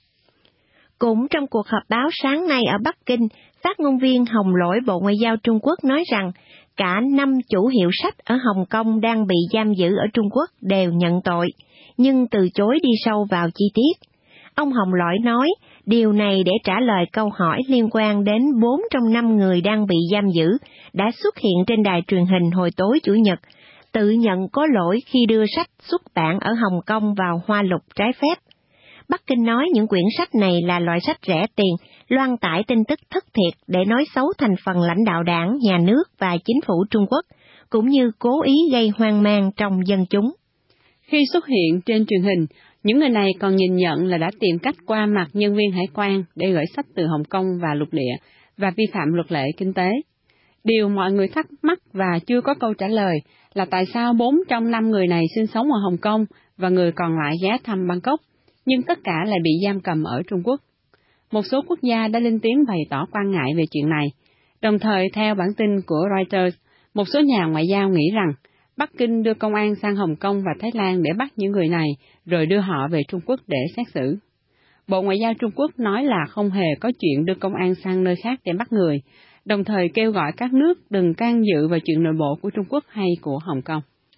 [SPEAKER 13] Cũng trong cuộc họp báo sáng nay ở Bắc Kinh, phát ngôn viên Hồng Lỗi Bộ Ngoại giao Trung Quốc nói rằng cả 5 chủ hiệu sách ở Hồng Kông đang bị giam giữ ở Trung Quốc đều nhận tội, nhưng từ chối đi sâu vào chi tiết. Ông Hồng Lỗi nói điều này để trả lời câu hỏi liên quan đến 4 trong 5 người đang bị giam giữ đã xuất hiện trên đài truyền hình hồi tối Chủ nhật, tự nhận có lỗi khi đưa sách xuất bản ở Hồng Kông vào Hoa Lục trái phép. Bắc Kinh nói những quyển sách này là loại sách rẻ tiền, loan tải tin tức thất thiệt để nói xấu thành phần lãnh đạo đảng, nhà nước và chính phủ Trung Quốc, cũng như cố ý gây hoang mang trong dân chúng.
[SPEAKER 14] Khi xuất hiện trên truyền hình, những người này còn nhìn nhận là đã tìm cách qua mặt nhân viên hải quan để gửi sách từ Hồng Kông và lục địa và vi phạm luật lệ kinh tế. Điều mọi người thắc mắc và chưa có câu trả lời là tại sao 4 trong 5 người này sinh sống ở Hồng Kông và người còn lại ghé thăm Bangkok, nhưng tất cả lại bị giam cầm ở Trung Quốc. Một số quốc gia đã lên tiếng bày tỏ quan ngại về chuyện này. Đồng thời, theo bản tin của Reuters, một số nhà ngoại giao nghĩ rằng Bắc Kinh đưa công an sang Hồng Kông và Thái Lan để bắt những người này, rồi đưa họ về Trung Quốc để xét xử. Bộ Ngoại giao Trung Quốc nói là không hề có chuyện đưa công an sang nơi khác để bắt người, đồng thời kêu gọi các nước đừng can dự vào chuyện nội bộ của Trung Quốc hay của Hồng Kông.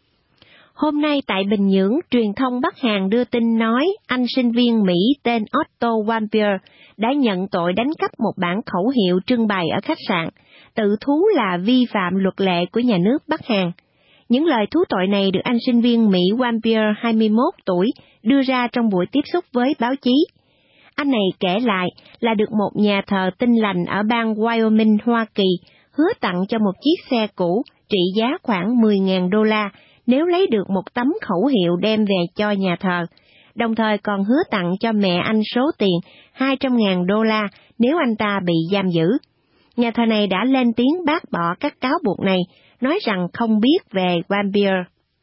[SPEAKER 13] Hôm nay tại Bình Nhưỡng, truyền thông Bắc Hàn đưa tin nói anh sinh viên Mỹ tên Otto Warmbier đã nhận tội đánh cắp một bản khẩu hiệu trưng bày ở khách sạn, tự thú là vi phạm luật lệ của nhà nước Bắc Hàn. Những lời thú tội này được anh sinh viên Mỹ Warmbier 21 tuổi đưa ra trong buổi tiếp xúc với báo chí. Anh này kể lại là được một nhà thờ Tin Lành ở bang Wyoming, Hoa Kỳ, hứa tặng cho một chiếc xe cũ trị giá khoảng $10,000 nếu lấy được một tấm khẩu hiệu đem về cho nhà thờ, đồng thời còn hứa tặng cho mẹ anh số tiền $200,000 nếu anh ta bị giam giữ. Nhà thờ này đã lên tiếng bác bỏ các cáo buộc này, nói rằng không biết về Warmbier.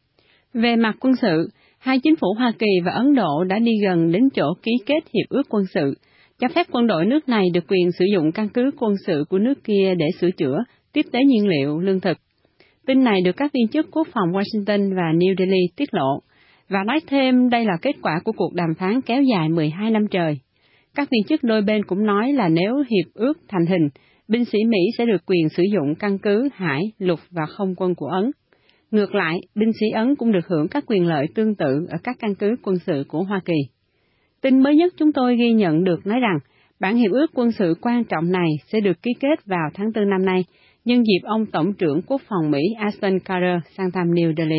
[SPEAKER 14] Về mặt quân sự, hai chính phủ Hoa Kỳ và Ấn Độ đã đi gần đến chỗ ký kết hiệp ước quân sự, cho phép quân đội nước này được quyền sử dụng căn cứ quân sự của nước kia để sửa chữa, tiếp tế nhiên liệu, lương thực. Tin này được các viên chức quốc phòng Washington và New Delhi tiết lộ, và nói thêm đây là kết quả của cuộc đàm phán kéo dài 12 năm trời. Các viên chức đôi bên cũng nói là nếu hiệp ước thành hình, binh sĩ Mỹ sẽ được quyền sử dụng căn cứ hải, lục và không quân của Ấn. Ngược lại, binh sĩ Ấn cũng được hưởng các quyền lợi tương tự ở các căn cứ quân sự của Hoa Kỳ. Tin mới nhất chúng tôi ghi nhận được nói rằng, bản hiệp ước quân sự quan trọng này sẽ được ký kết vào tháng 4 năm nay, nhân dịp ông Tổng trưởng Quốc phòng Mỹ Ashton Carter sang thăm New Delhi.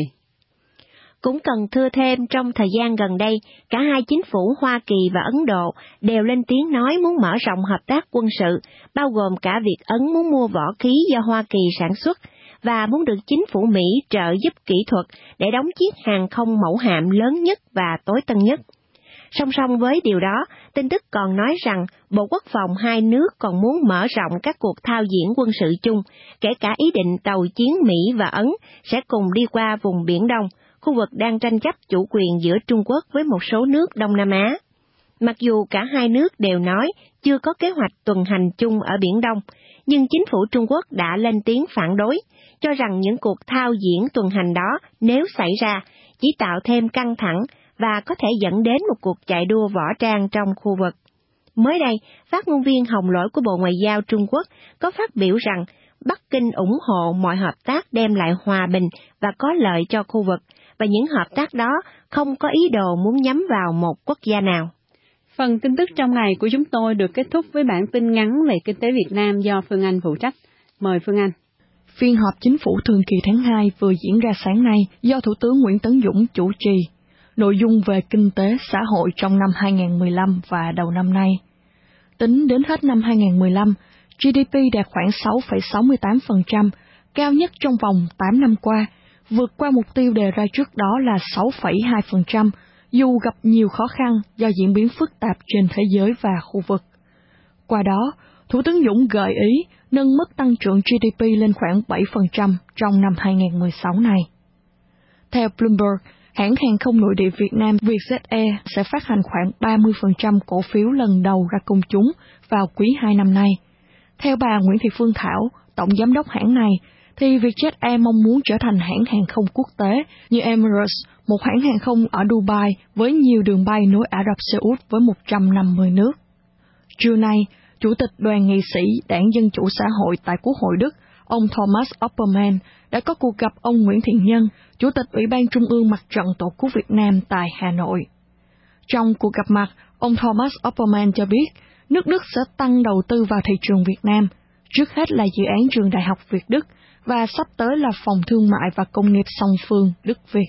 [SPEAKER 13] Cũng cần thưa thêm, trong thời gian gần đây, cả hai chính phủ Hoa Kỳ và Ấn Độ đều lên tiếng nói muốn mở rộng hợp tác quân sự, bao gồm cả việc Ấn muốn mua võ khí do Hoa Kỳ sản xuất, và muốn được chính phủ Mỹ trợ giúp kỹ thuật để đóng chiếc hàng không mẫu hạm lớn nhất và tối tân nhất. Song song với điều đó, tin tức còn nói rằng Bộ Quốc phòng hai nước còn muốn mở rộng các cuộc thao diễn quân sự chung, kể cả ý định tàu chiến Mỹ và Ấn sẽ cùng đi qua vùng Biển Đông, khu vực đang tranh chấp chủ quyền giữa Trung Quốc với một số nước Đông Nam Á. Mặc dù cả hai nước đều nói chưa có kế hoạch tuần hành chung ở Biển Đông, nhưng chính phủ Trung Quốc đã lên tiếng phản đối, cho rằng những cuộc thao diễn tuần hành đó nếu xảy ra chỉ tạo thêm căng thẳng và có thể dẫn đến một cuộc chạy đua võ trang trong khu vực. Mới đây, phát ngôn viên Hồng Lỗi của Bộ Ngoại giao Trung Quốc có phát biểu rằng Bắc Kinh ủng hộ mọi hợp tác đem lại hòa bình và có lợi cho khu vực, và những hợp tác đó không có ý đồ muốn nhắm vào một quốc gia nào.
[SPEAKER 14] Phần tin tức trong ngày của chúng tôi được kết thúc với bản tin ngắn về kinh tế Việt Nam do Phương Anh phụ trách. Mời Phương Anh.
[SPEAKER 12] Phiên họp chính phủ thường kỳ tháng 2 vừa diễn ra sáng nay do Thủ tướng Nguyễn Tấn Dũng chủ trì. Nội dung về kinh tế xã hội trong năm 2015 và đầu năm nay. Tính đến hết năm 2015, GDP đạt khoảng 6,68%, cao nhất trong vòng 8 năm qua, vượt qua mục tiêu đề ra trước đó là 6,2%, dù gặp nhiều khó khăn do diễn biến phức tạp trên thế giới và khu vực. Qua đó, Thủ tướng Dũng gợi ý nâng mức tăng trưởng GDP lên khoảng 7% trong năm 2016 này. Theo Bloomberg, hãng hàng không nội địa Việt Nam Vietjet Air sẽ phát hành khoảng 30% cổ phiếu lần đầu ra công chúng vào quý 2 năm nay. Theo bà Nguyễn Thị Phương Thảo, tổng giám đốc hãng này, thì Vietjet Air mong muốn trở thành hãng hàng không quốc tế như Emirates, một hãng hàng không ở Dubai với nhiều đường bay nối Ả Rập Xê Út với 150 nước. Trưa nay, Chủ tịch Đoàn nghị sĩ Đảng Dân Chủ Xã hội tại Quốc hội Đức, ông Thomas Oppermann, đã có cuộc gặp ông Nguyễn Thiện Nhân, Chủ tịch Ủy ban Trung ương Mặt trận Tổ quốc Việt Nam tại Hà Nội. Trong cuộc gặp mặt, ông Thomas Oppermann cho biết nước Đức sẽ tăng đầu tư vào thị trường Việt Nam, trước hết là dự án trường Đại học Việt Đức và sắp tới là phòng thương mại và công nghiệp song phương Đức-Việt.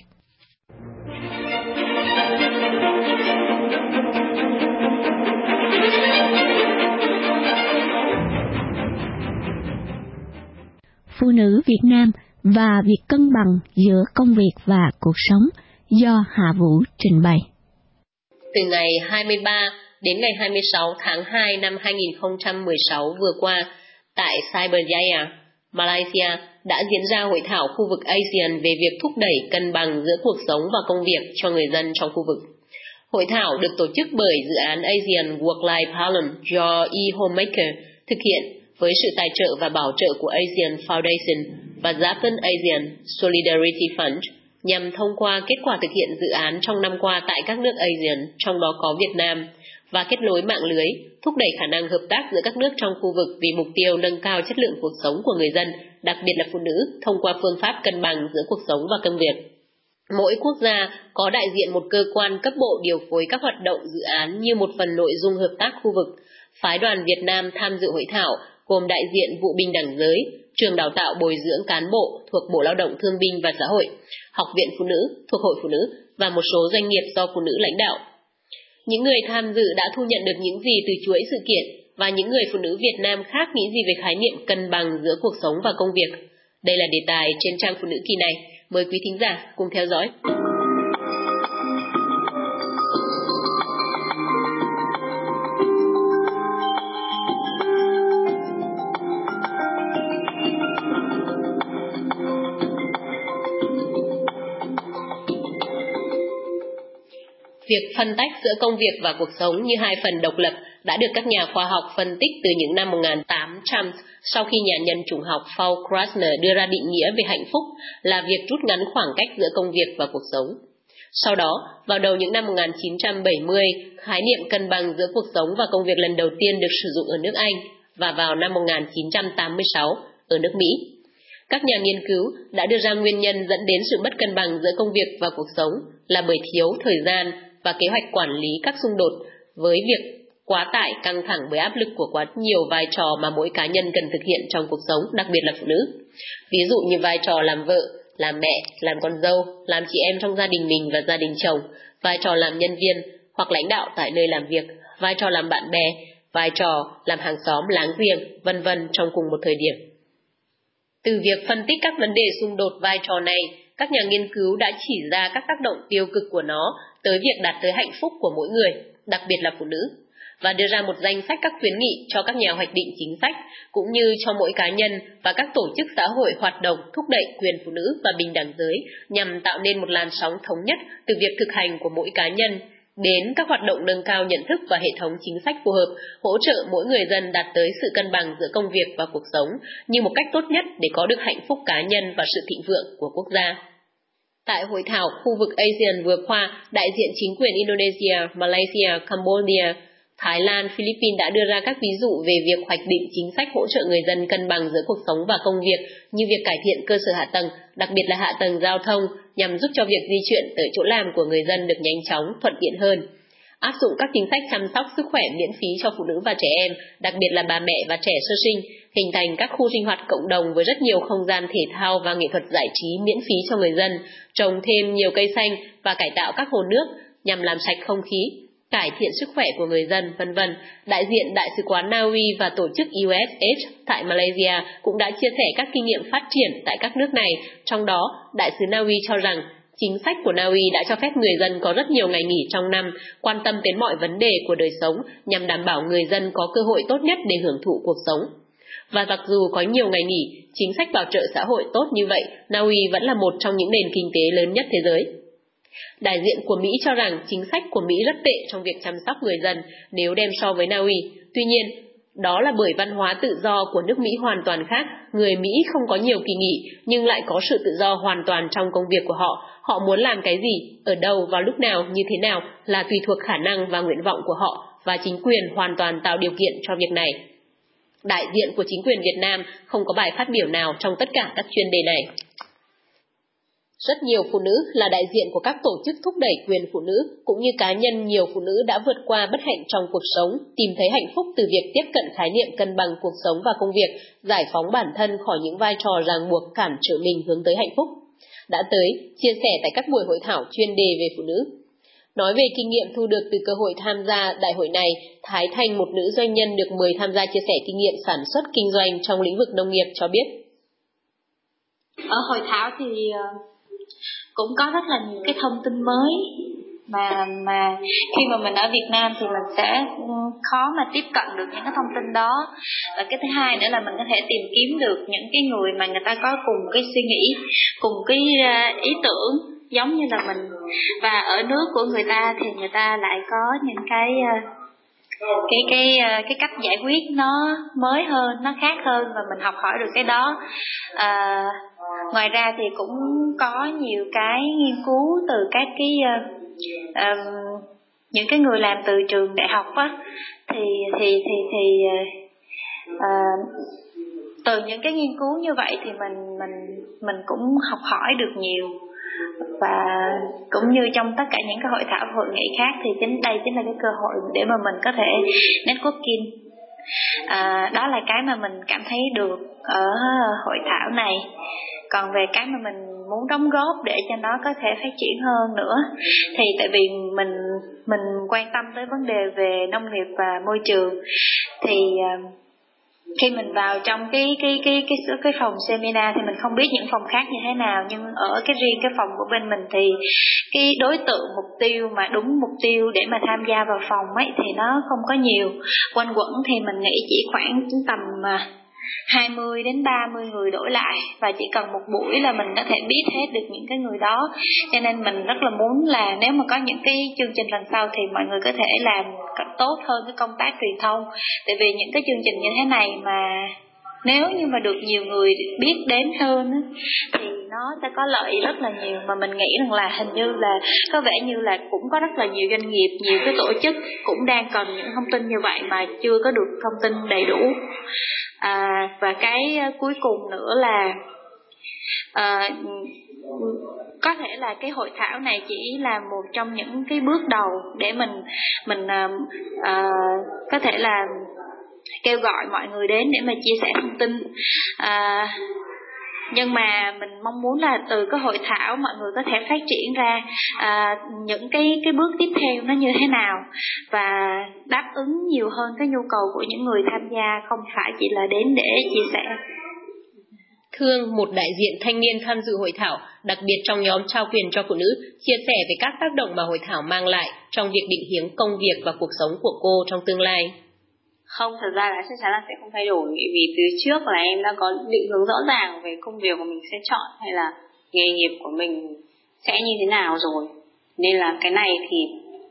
[SPEAKER 2] Phụ nữ Việt Nam và việc cân bằng giữa công việc và cuộc sống do Hạ Vũ trình bày.
[SPEAKER 15] Từ ngày 23 đến ngày 26 tháng 2 năm 2016 vừa qua, tại Cyberjaya, Malaysia đã diễn ra hội thảo khu vực ASEAN về việc thúc đẩy cân bằng giữa cuộc sống và công việc cho người dân trong khu vực. Hội thảo được tổ chức bởi dự án ASEAN Work-Life Balance do eHomemaker thực hiện với sự tài trợ và bảo trợ của ASEAN Foundation và Japan ASEAN Solidarity Fund nhằm thông qua kết quả thực hiện dự án trong năm qua tại các nước ASEAN, trong đó có Việt Nam, và kết nối mạng lưới, thúc đẩy khả năng hợp tác giữa các nước trong khu vực vì mục tiêu nâng cao chất lượng cuộc sống của người dân, đặc biệt là phụ nữ, thông qua phương pháp cân bằng giữa cuộc sống và công việc. Mỗi quốc gia có đại diện một cơ quan cấp bộ điều phối các hoạt động dự án như một phần nội dung hợp tác khu vực. Phái đoàn Việt Nam tham dự hội thảo gồm đại diện vụ bình đẳng giới, trường đào tạo bồi dưỡng cán bộ thuộc Bộ Lao động Thương binh và Xã hội, Học viện Phụ nữ thuộc Hội Phụ nữ và một số doanh nghiệp do phụ nữ lãnh đạo. Những người tham dự đã thu nhận được những gì từ chuỗi sự kiện và những người phụ nữ Việt Nam khác nghĩ gì về khái niệm cân bằng giữa cuộc sống và công việc. Đây là đề tài trên trang Phụ nữ kỳ này. Mời quý thính giả cùng theo dõi. Việc phân tách giữa công việc và cuộc sống như hai phần độc lập đã được các nhà khoa học phân tích từ những năm 1800 sau khi nhà nhân chủng học Paul Krasner đưa ra định nghĩa về hạnh phúc là việc rút ngắn khoảng cách giữa công việc và cuộc sống. Sau đó, vào đầu những năm 1970, khái niệm cân bằng giữa cuộc sống và công việc lần đầu tiên được sử dụng ở nước Anh và vào năm 1986 ở nước Mỹ. Các nhà nghiên cứu đã đưa ra nguyên nhân dẫn đến sự mất cân bằng giữa công việc và cuộc sống là bởi thiếu thời gian và kế hoạch quản lý các xung đột với việc quá tải căng thẳng bởi áp lực của quá nhiều vai trò mà mỗi cá nhân cần thực hiện trong cuộc sống, đặc biệt là phụ nữ. Ví dụ như vai trò làm vợ, làm mẹ, làm con dâu, làm chị em trong gia đình mình và gia đình chồng, vai trò làm nhân viên hoặc lãnh đạo tại nơi làm việc, vai trò làm bạn bè, vai trò làm hàng xóm, láng giềng, vân vân trong cùng một thời điểm. Từ việc phân tích các vấn đề xung đột vai trò này, các nhà nghiên cứu đã chỉ ra các tác động tiêu cực của nó tới việc đạt tới hạnh phúc của mỗi người, đặc biệt là phụ nữ, và đưa ra một danh sách các khuyến nghị cho các nhà hoạch định chính sách, cũng như cho mỗi cá nhân và các tổ chức xã hội hoạt động thúc đẩy quyền phụ nữ và bình đẳng giới nhằm tạo nên một làn sóng thống nhất từ việc thực hành của mỗi cá nhân, đến các hoạt động nâng cao nhận thức và hệ thống chính sách phù hợp, hỗ trợ mỗi người dân đạt tới sự cân bằng giữa công việc và cuộc sống như một cách tốt nhất để có được hạnh phúc cá nhân và sự thịnh vượng của quốc gia. Tại hội thảo khu vực ASEAN vừa qua, đại diện chính quyền Indonesia, Malaysia, Cambodia, Thái Lan, Philippines đã đưa ra các ví dụ về việc hoạch định chính sách hỗ trợ người dân cân bằng giữa cuộc sống và công việc, như việc cải thiện cơ sở hạ tầng, đặc biệt là hạ tầng giao thông, nhằm giúp cho việc di chuyển tới chỗ làm của người dân được nhanh chóng, thuận tiện hơn. Áp dụng các chính sách chăm sóc sức khỏe miễn phí cho phụ nữ và trẻ em, đặc biệt là bà mẹ và trẻ sơ sinh, hình thành các khu sinh hoạt cộng đồng với rất nhiều không gian thể thao và nghệ thuật giải trí miễn phí cho người dân, trồng thêm nhiều cây xanh và cải tạo các hồ nước nhằm làm sạch không khí, cải thiện sức khỏe của người dân, v.v. Đại diện Đại sứ quán Na Uy và tổ chức USH tại Malaysia cũng đã chia sẻ các kinh nghiệm phát triển tại các nước này, trong đó Đại sứ Na Uy cho rằng chính sách của Na Uy đã cho phép người dân có rất nhiều ngày nghỉ trong năm, quan tâm đến mọi vấn đề của đời sống nhằm đảm bảo người dân có cơ hội tốt nhất để hưởng thụ cuộc sống. Và mặc dù có nhiều ngày nghỉ, chính sách bảo trợ xã hội tốt như vậy, Na Uy vẫn là một trong những nền kinh tế lớn nhất thế giới. Đại diện của Mỹ cho rằng chính sách của Mỹ rất tệ trong việc chăm sóc người dân nếu đem so với Na Uy. Tuy nhiên, đó là bởi văn hóa tự do của nước Mỹ hoàn toàn khác, người Mỹ không có nhiều kỳ nghỉ nhưng lại có sự tự do hoàn toàn trong công việc của họ. Họ muốn làm cái gì, ở đâu, vào lúc nào, như thế nào là tùy thuộc khả năng và nguyện vọng của họ, và chính quyền hoàn toàn tạo điều kiện cho việc này. Đại diện của chính quyền Việt Nam không có bài phát biểu nào trong tất cả các chuyên đề này. Rất nhiều phụ nữ là đại diện của các tổ chức thúc đẩy quyền phụ nữ, cũng như cá nhân nhiều phụ nữ đã vượt qua bất hạnh trong cuộc sống, tìm thấy hạnh phúc từ việc tiếp cận khái niệm cân bằng cuộc sống và công việc, giải phóng bản thân khỏi những vai trò ràng buộc cản trở mình hướng tới hạnh phúc. Đã tới, chia sẻ tại các buổi hội thảo chuyên đề về phụ nữ. Nói về kinh nghiệm thu được từ cơ hội tham gia đại hội này, Thái Thanh, một nữ doanh nhân được mời tham gia chia sẻ kinh nghiệm sản xuất kinh doanh trong lĩnh vực nông nghiệp cho biết.
[SPEAKER 16] Ở hội thảo thì cũng có rất là nhiều cái thông tin mới mà khi mà mình ở Việt Nam thì mình sẽ khó mà tiếp cận được những cái thông tin đó. Và cái thứ hai nữa là mình có thể tìm kiếm được những cái người mà người ta có cùng cái suy nghĩ, cùng cái ý tưởng giống như là mình. Và ở nước của người ta thì người ta lại có những cái cách giải quyết nó mới hơn, nó khác hơn, và mình học hỏi được cái đó. Ngoài ra thì cũng có nhiều cái nghiên cứu từ các cái những cái người làm từ trường đại học á, thì từ những cái nghiên cứu như vậy thì mình cũng học hỏi được nhiều. Và cũng như trong tất cả những cái hội thảo hội nghị khác thì đây chính là cái cơ hội để mà mình có thể networking. Đó là cái mà mình cảm thấy được ở hội thảo này. Còn về cái mà mình muốn đóng góp để cho nó có thể phát triển hơn nữa thì tại vì mình quan tâm tới vấn đề về nông nghiệp và môi trường, thì khi mình vào trong cái phòng seminar thì mình không biết những phòng khác như thế nào, nhưng ở cái riêng cái phòng của bên mình thì cái đối tượng mục tiêu mà đúng mục tiêu để mà tham gia vào phòng ấy thì nó không có nhiều. Quanh quẩn thì mình nghĩ chỉ khoảng tầm 20 đến 30 người đổi lại, và chỉ cần một buổi là mình có thể biết hết được những cái người đó. Cho nên mình rất là muốn là nếu mà có những cái chương trình lần sau thì mọi người có thể làm tốt hơn cái công tác truyền thông. Tại vì những cái chương trình như thế này mà nếu như mà được nhiều người biết đến hơn thì nó sẽ có lợi rất là nhiều. Mà mình nghĩ rằng là hình như là có vẻ như là cũng có rất là nhiều doanh nghiệp, nhiều cái tổ chức cũng đang cần những thông tin như vậy mà chưa có được thông tin đầy đủ. Và cái cuối cùng nữa là có thể là cái hội thảo này chỉ là một trong những cái bước đầu để mình có thể là kêu gọi mọi người đến để mà chia sẻ thông tin. Nhưng mà mình mong muốn là từ cái hội thảo mọi người có thể phát triển ra những cái bước tiếp theo nó như thế nào, và đáp ứng nhiều hơn cái nhu cầu của những người tham gia, không phải chỉ là đến để chia sẻ.
[SPEAKER 15] Thương, một đại diện thanh niên tham dự hội thảo, đặc biệt trong nhóm trao quyền cho phụ nữ, chia sẻ về các tác động mà hội thảo mang lại trong việc định hướng công việc và cuộc sống của cô trong tương lai.
[SPEAKER 17] Không, thật ra là chắc chắn là sẽ không thay đổi, vì từ trước là em đã có định hướng rõ ràng về công việc của mình sẽ chọn hay là nghề nghiệp của mình sẽ như thế nào rồi. Nên là cái này thì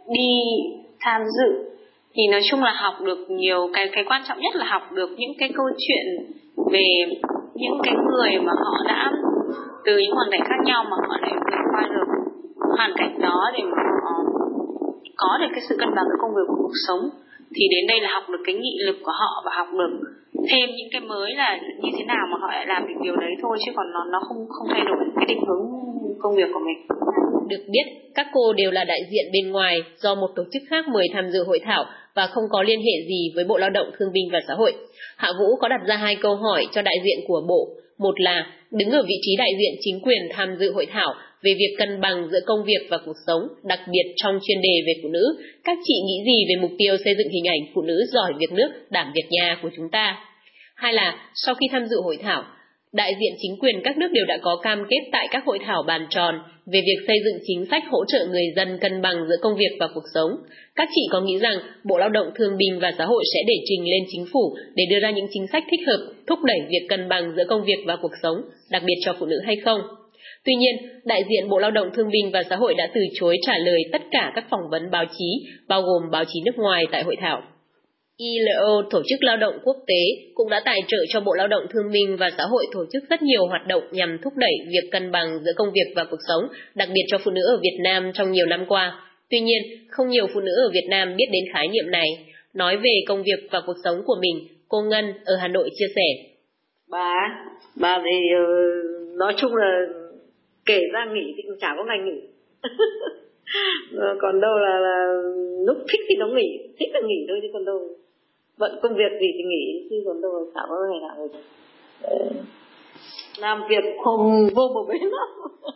[SPEAKER 17] đi tham dự thì nói chung là học được nhiều, cái quan trọng nhất là học được những cái câu chuyện về những cái người mà họ đã từ những hoàn cảnh khác nhau mà họ lại vượt qua được hoàn cảnh đó để mà họ có được cái sự cân bằng với công việc của cuộc sống. Thì đến đây là học được cái nghị lực của họ và học được thêm những cái mới là như thế nào mà họ lại làm được điều đấy thôi, chứ còn nó không thay đổi cái định hướng công việc của mình.
[SPEAKER 15] Được biết, các cô đều là đại diện bên ngoài do một tổ chức khác mời tham dự hội thảo và không có liên hệ gì với Bộ Lao động Thương binh và Xã hội. Hạ Vũ có đặt ra 2 câu hỏi cho đại diện của Bộ. Một là, đứng ở vị trí đại diện chính quyền tham dự hội thảo về việc cân bằng giữa công việc và cuộc sống, đặc biệt trong chuyên đề về phụ nữ, các chị nghĩ gì về mục tiêu xây dựng hình ảnh phụ nữ giỏi việc nước, đảm việc nhà của chúng ta? Hai là, sau khi tham dự hội thảo, đại diện chính quyền các nước đều đã có cam kết tại các hội thảo bàn tròn về việc xây dựng chính sách hỗ trợ người dân cân bằng giữa công việc và cuộc sống. Các chị có nghĩ rằng Bộ Lao động Thương binh và Xã hội sẽ để trình lên chính phủ để đưa ra những chính sách thích hợp, thúc đẩy việc cân bằng giữa công việc và cuộc sống, đặc biệt cho phụ nữ hay không? Tuy nhiên, đại diện Bộ Lao động Thương binh và Xã hội đã từ chối trả lời tất cả các phỏng vấn báo chí, bao gồm báo chí nước ngoài tại hội thảo. ILO, Tổ chức Lao động Quốc tế, cũng đã tài trợ cho Bộ Lao động Thương binh và Xã hội tổ chức rất nhiều hoạt động nhằm thúc đẩy việc cân bằng giữa công việc và cuộc sống, đặc biệt cho phụ nữ ở Việt Nam trong nhiều năm qua. Tuy nhiên, không nhiều phụ nữ ở Việt Nam biết đến khái niệm này. Nói về công việc và cuộc sống của mình, cô Ngân ở Hà Nội chia sẻ.
[SPEAKER 18] Bà thì nói chung là kể ra nghỉ thì cũng chả có ngày nghỉ. Còn đâu là lúc thích thì nó nghỉ, thích là nghỉ thôi, chứ còn đâu bận công việc gì thì nghỉ, chứ còn đâu là chả có ngày nào nghỉ. Làm việc không vô bờ bến lắm.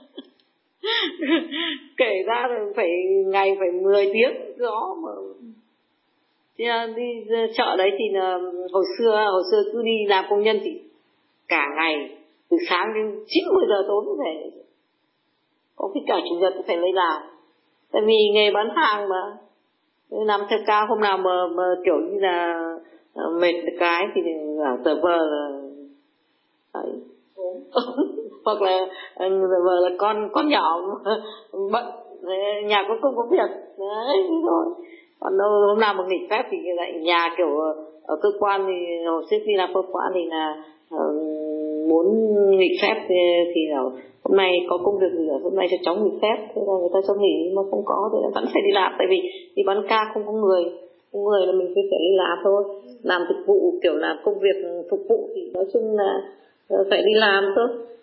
[SPEAKER 18] Kể ra là phải ngày phải 10 tiếng đó mà. Thì đi chợ đấy thì là hồi xưa cứ đi làm công nhân thì cả ngày từ sáng đến 9-10 giờ tối mới về, có khi cả chủ nhật cũng phải lấy làm, tại vì nghề bán hàng mà làm theo ca. Hôm nào mà kiểu như là mệt cái thì giờ vờ là đấy. Hoặc là vợ là con nhỏ bận, nhà có công có việc đấy thôi. Còn đâu hôm nào mà nghỉ phép thì lại nhà kiểu ở cơ quan thì hồi trước khi làm cơ quan thì là muốn nghỉ phép thì là hôm nay có công việc gì ở hôm nay cho cháu nghỉ phép, thế là người ta cho nghỉ, nhưng mà không có thì vẫn phải đi làm, tại vì đi bán ca không có người là mình phải đi làm thôi. Làm dịch vụ kiểu làm công việc phục vụ thì nói chung là phải đi làm thôi.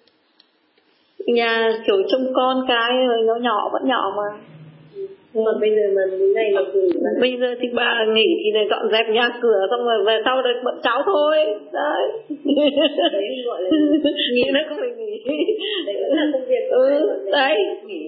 [SPEAKER 18] Nhà kiểu trông con cái nó nhỏ vẫn nhỏ mà. Nhưng mà bây giờ mà đến ngày mà bây giờ thì bà nghỉ thì để dọn dẹp nhà cửa, xong rồi về sau đây bận cháu thôi đấy. Đấy gọi là nghỉ, nó không phải nghỉ, đấy là công việc. Đấy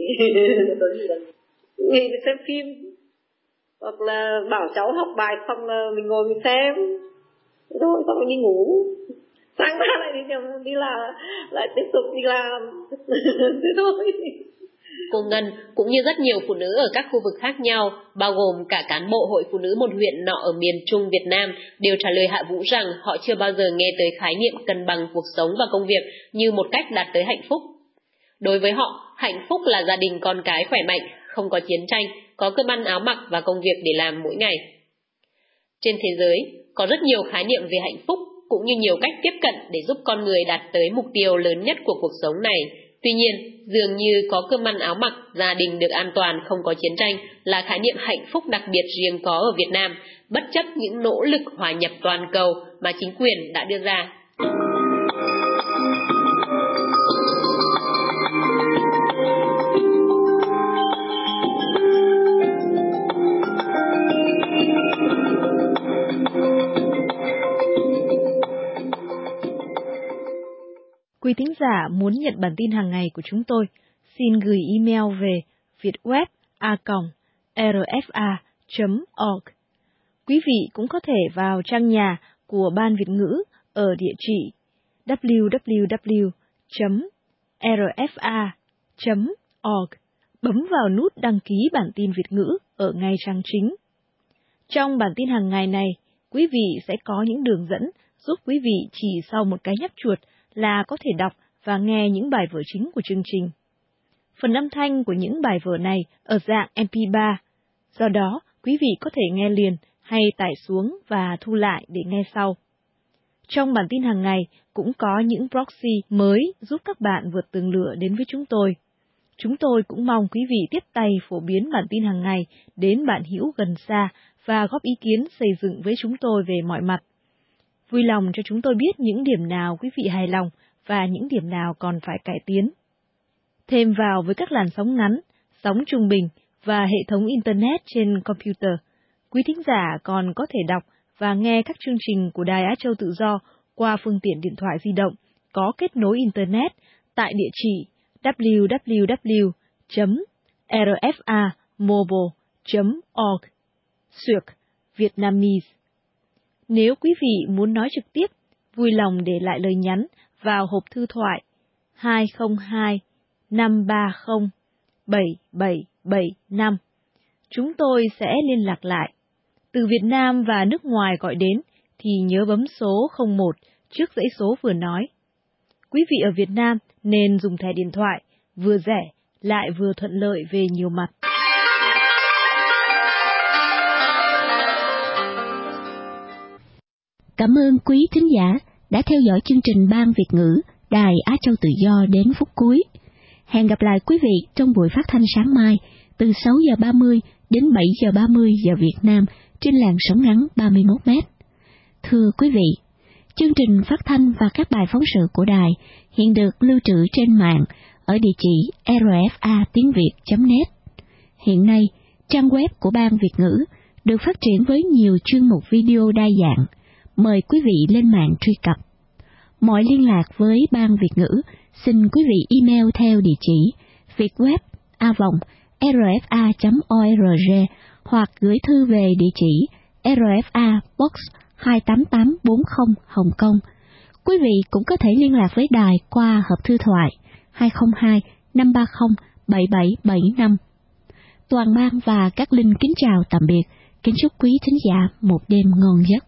[SPEAKER 18] nghỉ để xem phim, hoặc là bảo cháu học bài xong mình ngồi mình xem thôi, xong rồi đi ngủ, sáng ra lại đi làm, lại tiếp tục đi làm. Thế thôi.
[SPEAKER 15] Cô Ngân cũng như rất nhiều phụ nữ ở các khu vực khác nhau, bao gồm cả cán bộ hội phụ nữ một huyện nọ ở miền Trung Việt Nam, đều trả lời Hạ Vũ rằng họ chưa bao giờ nghe tới khái niệm cân bằng cuộc sống và công việc như một cách đạt tới hạnh phúc. Đối với họ, hạnh phúc là gia đình con cái khỏe mạnh, không có chiến tranh, có cơm ăn áo mặc và công việc để làm mỗi ngày. Trên thế giới, có rất nhiều khái niệm về hạnh phúc, cũng như nhiều cách tiếp cận để giúp con người đạt tới mục tiêu lớn nhất của cuộc sống này. Tuy nhiên, dường như có cơm ăn áo mặc, gia đình được an toàn, không có chiến tranh là khái niệm hạnh phúc đặc biệt riêng có ở Việt Nam, bất chấp những nỗ lực hòa nhập toàn cầu mà chính quyền đã đưa ra.
[SPEAKER 2] Quý thính giả muốn nhận bản tin hàng ngày của chúng tôi, xin gửi email về vietweb@rfa.org. Quý vị cũng có thể vào trang nhà của Ban Việt ngữ ở địa chỉ www.rfa.org, bấm vào nút đăng ký bản tin Việt ngữ ở ngay trang chính. Trong bản tin hàng ngày này, quý vị sẽ có những đường dẫn giúp quý vị chỉ sau một cái nhấp chuột là có thể đọc và nghe những bài vở chính của chương trình. Phần âm thanh của những bài vở này ở dạng MP3,
[SPEAKER 19] Do đó, quý vị có thể nghe liền hay tải xuống và thu lại để nghe sau. Trong bản tin hàng ngày cũng có những proxy mới giúp các bạn vượt tường lửa đến với chúng tôi. Chúng tôi cũng mong quý vị tiếp tay phổ biến bản tin hàng ngày đến bạn hữu gần xa và góp ý kiến xây dựng với chúng tôi về mọi mặt. Vui lòng cho chúng tôi biết những điểm nào quý vị hài lòng và những điểm nào còn phải cải tiến. Thêm vào với các làn sóng ngắn, sóng trung bình và hệ thống Internet trên computer, quý thính giả còn có thể đọc và nghe các chương trình của Đài Á Châu Tự Do qua phương tiện điện thoại di động có kết nối Internet tại địa chỉ www.rfamobile.org Vietnamese. Nếu quý vị muốn nói trực tiếp, vui lòng để lại lời nhắn vào hộp thư thoại 202 530 7775. Chúng tôi sẽ liên lạc lại. Từ Việt Nam và nước ngoài gọi đến thì nhớ bấm số 01 trước dãy số vừa nói. Quý vị ở Việt Nam nên dùng thẻ điện thoại, vừa rẻ lại vừa thuận lợi về nhiều mặt.
[SPEAKER 2] Cảm ơn quý thính giả đã theo dõi chương trình Ban Việt ngữ Đài Á Châu Tự Do đến phút cuối. Hẹn gặp lại quý vị trong buổi phát thanh sáng mai từ 6 giờ 30 đến 7 giờ 30 giờ Việt Nam trên làn sóng ngắn 31 m. Thưa quý vị, chương trình phát thanh và các bài phóng sự của đài hiện được lưu trữ trên mạng ở địa chỉ rfa-tiếng-việt.net. Hiện nay, trang web của Ban Việt ngữ được phát triển với nhiều chuyên mục video đa dạng. Mời quý vị lên mạng truy cập. Mọi liên lạc với Ban Việt ngữ, xin quý vị email theo địa chỉ vietweb@rfa.org hoặc gửi thư về địa chỉ RFA Box 28840 Hồng Kông. Quý vị cũng có thể liên lạc với đài qua hộp thư thoại 202 530 7775. Toàn ban và các linh kính chào tạm biệt. Kính chúc quý thính giả một đêm ngon giấc.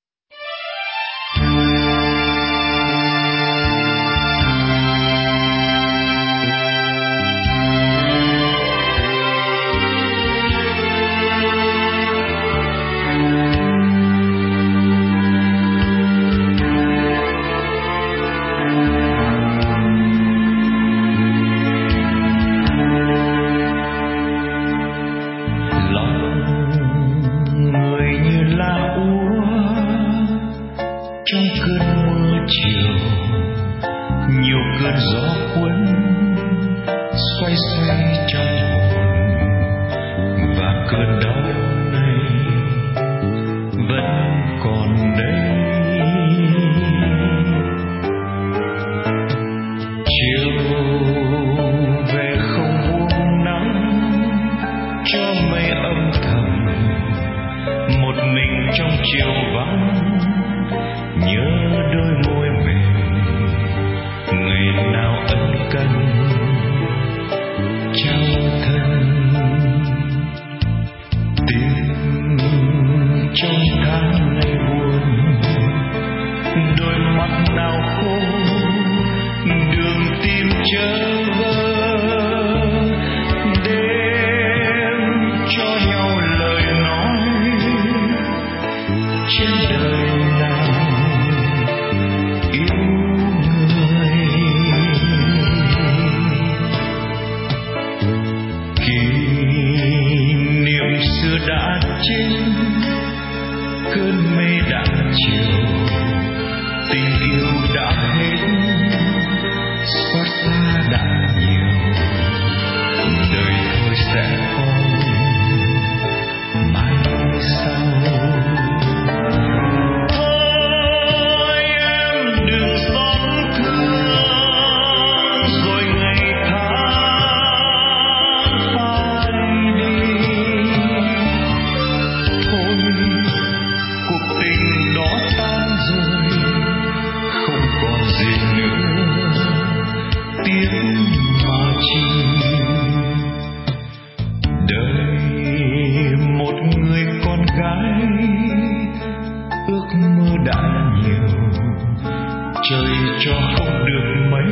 [SPEAKER 20] Trời cho không được mấy,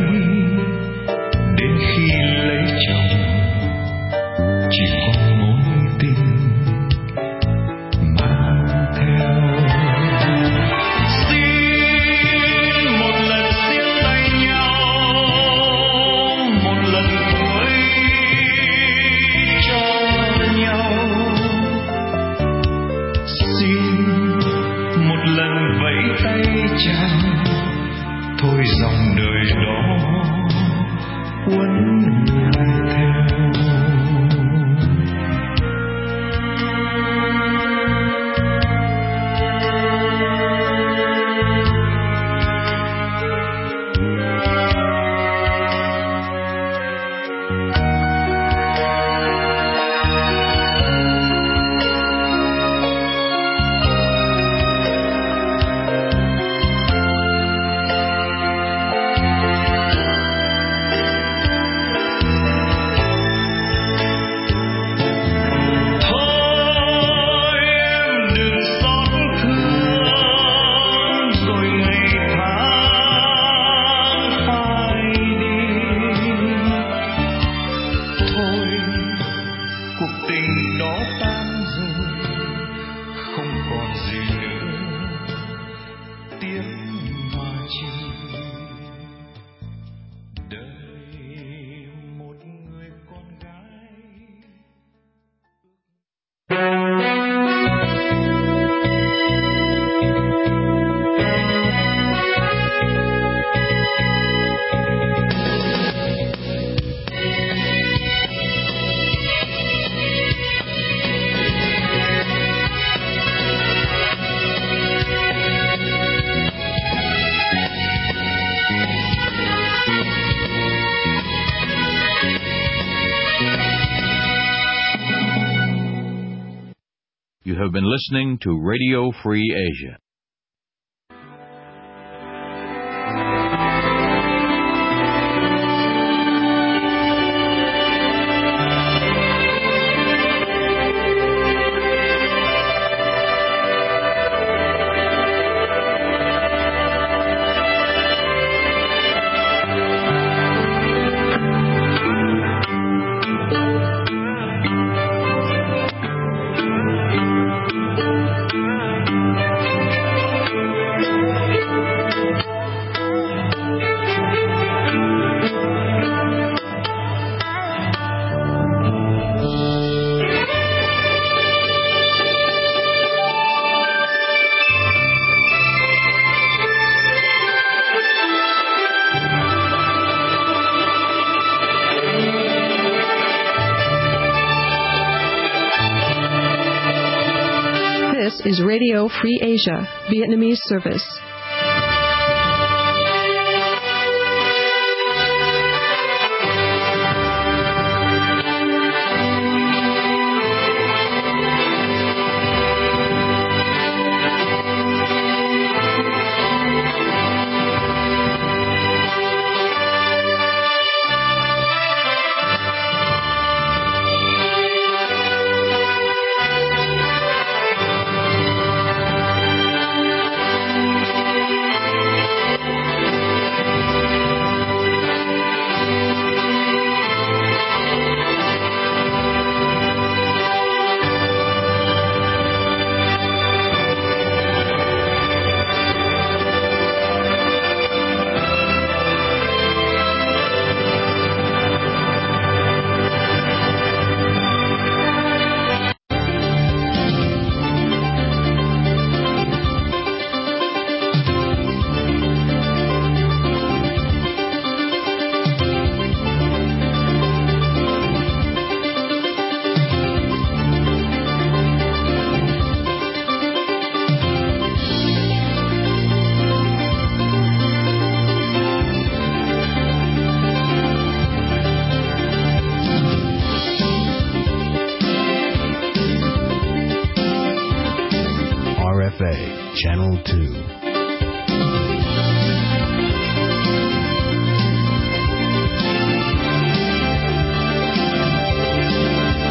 [SPEAKER 20] đến khi lấy chồng chỉ còn mối tình trao, thôi dòng đời đó quấn người theo.
[SPEAKER 1] You have been listening to Radio Free Asia.
[SPEAKER 21] This is Radio Free Asia, Vietnamese service.
[SPEAKER 22] Channel 2.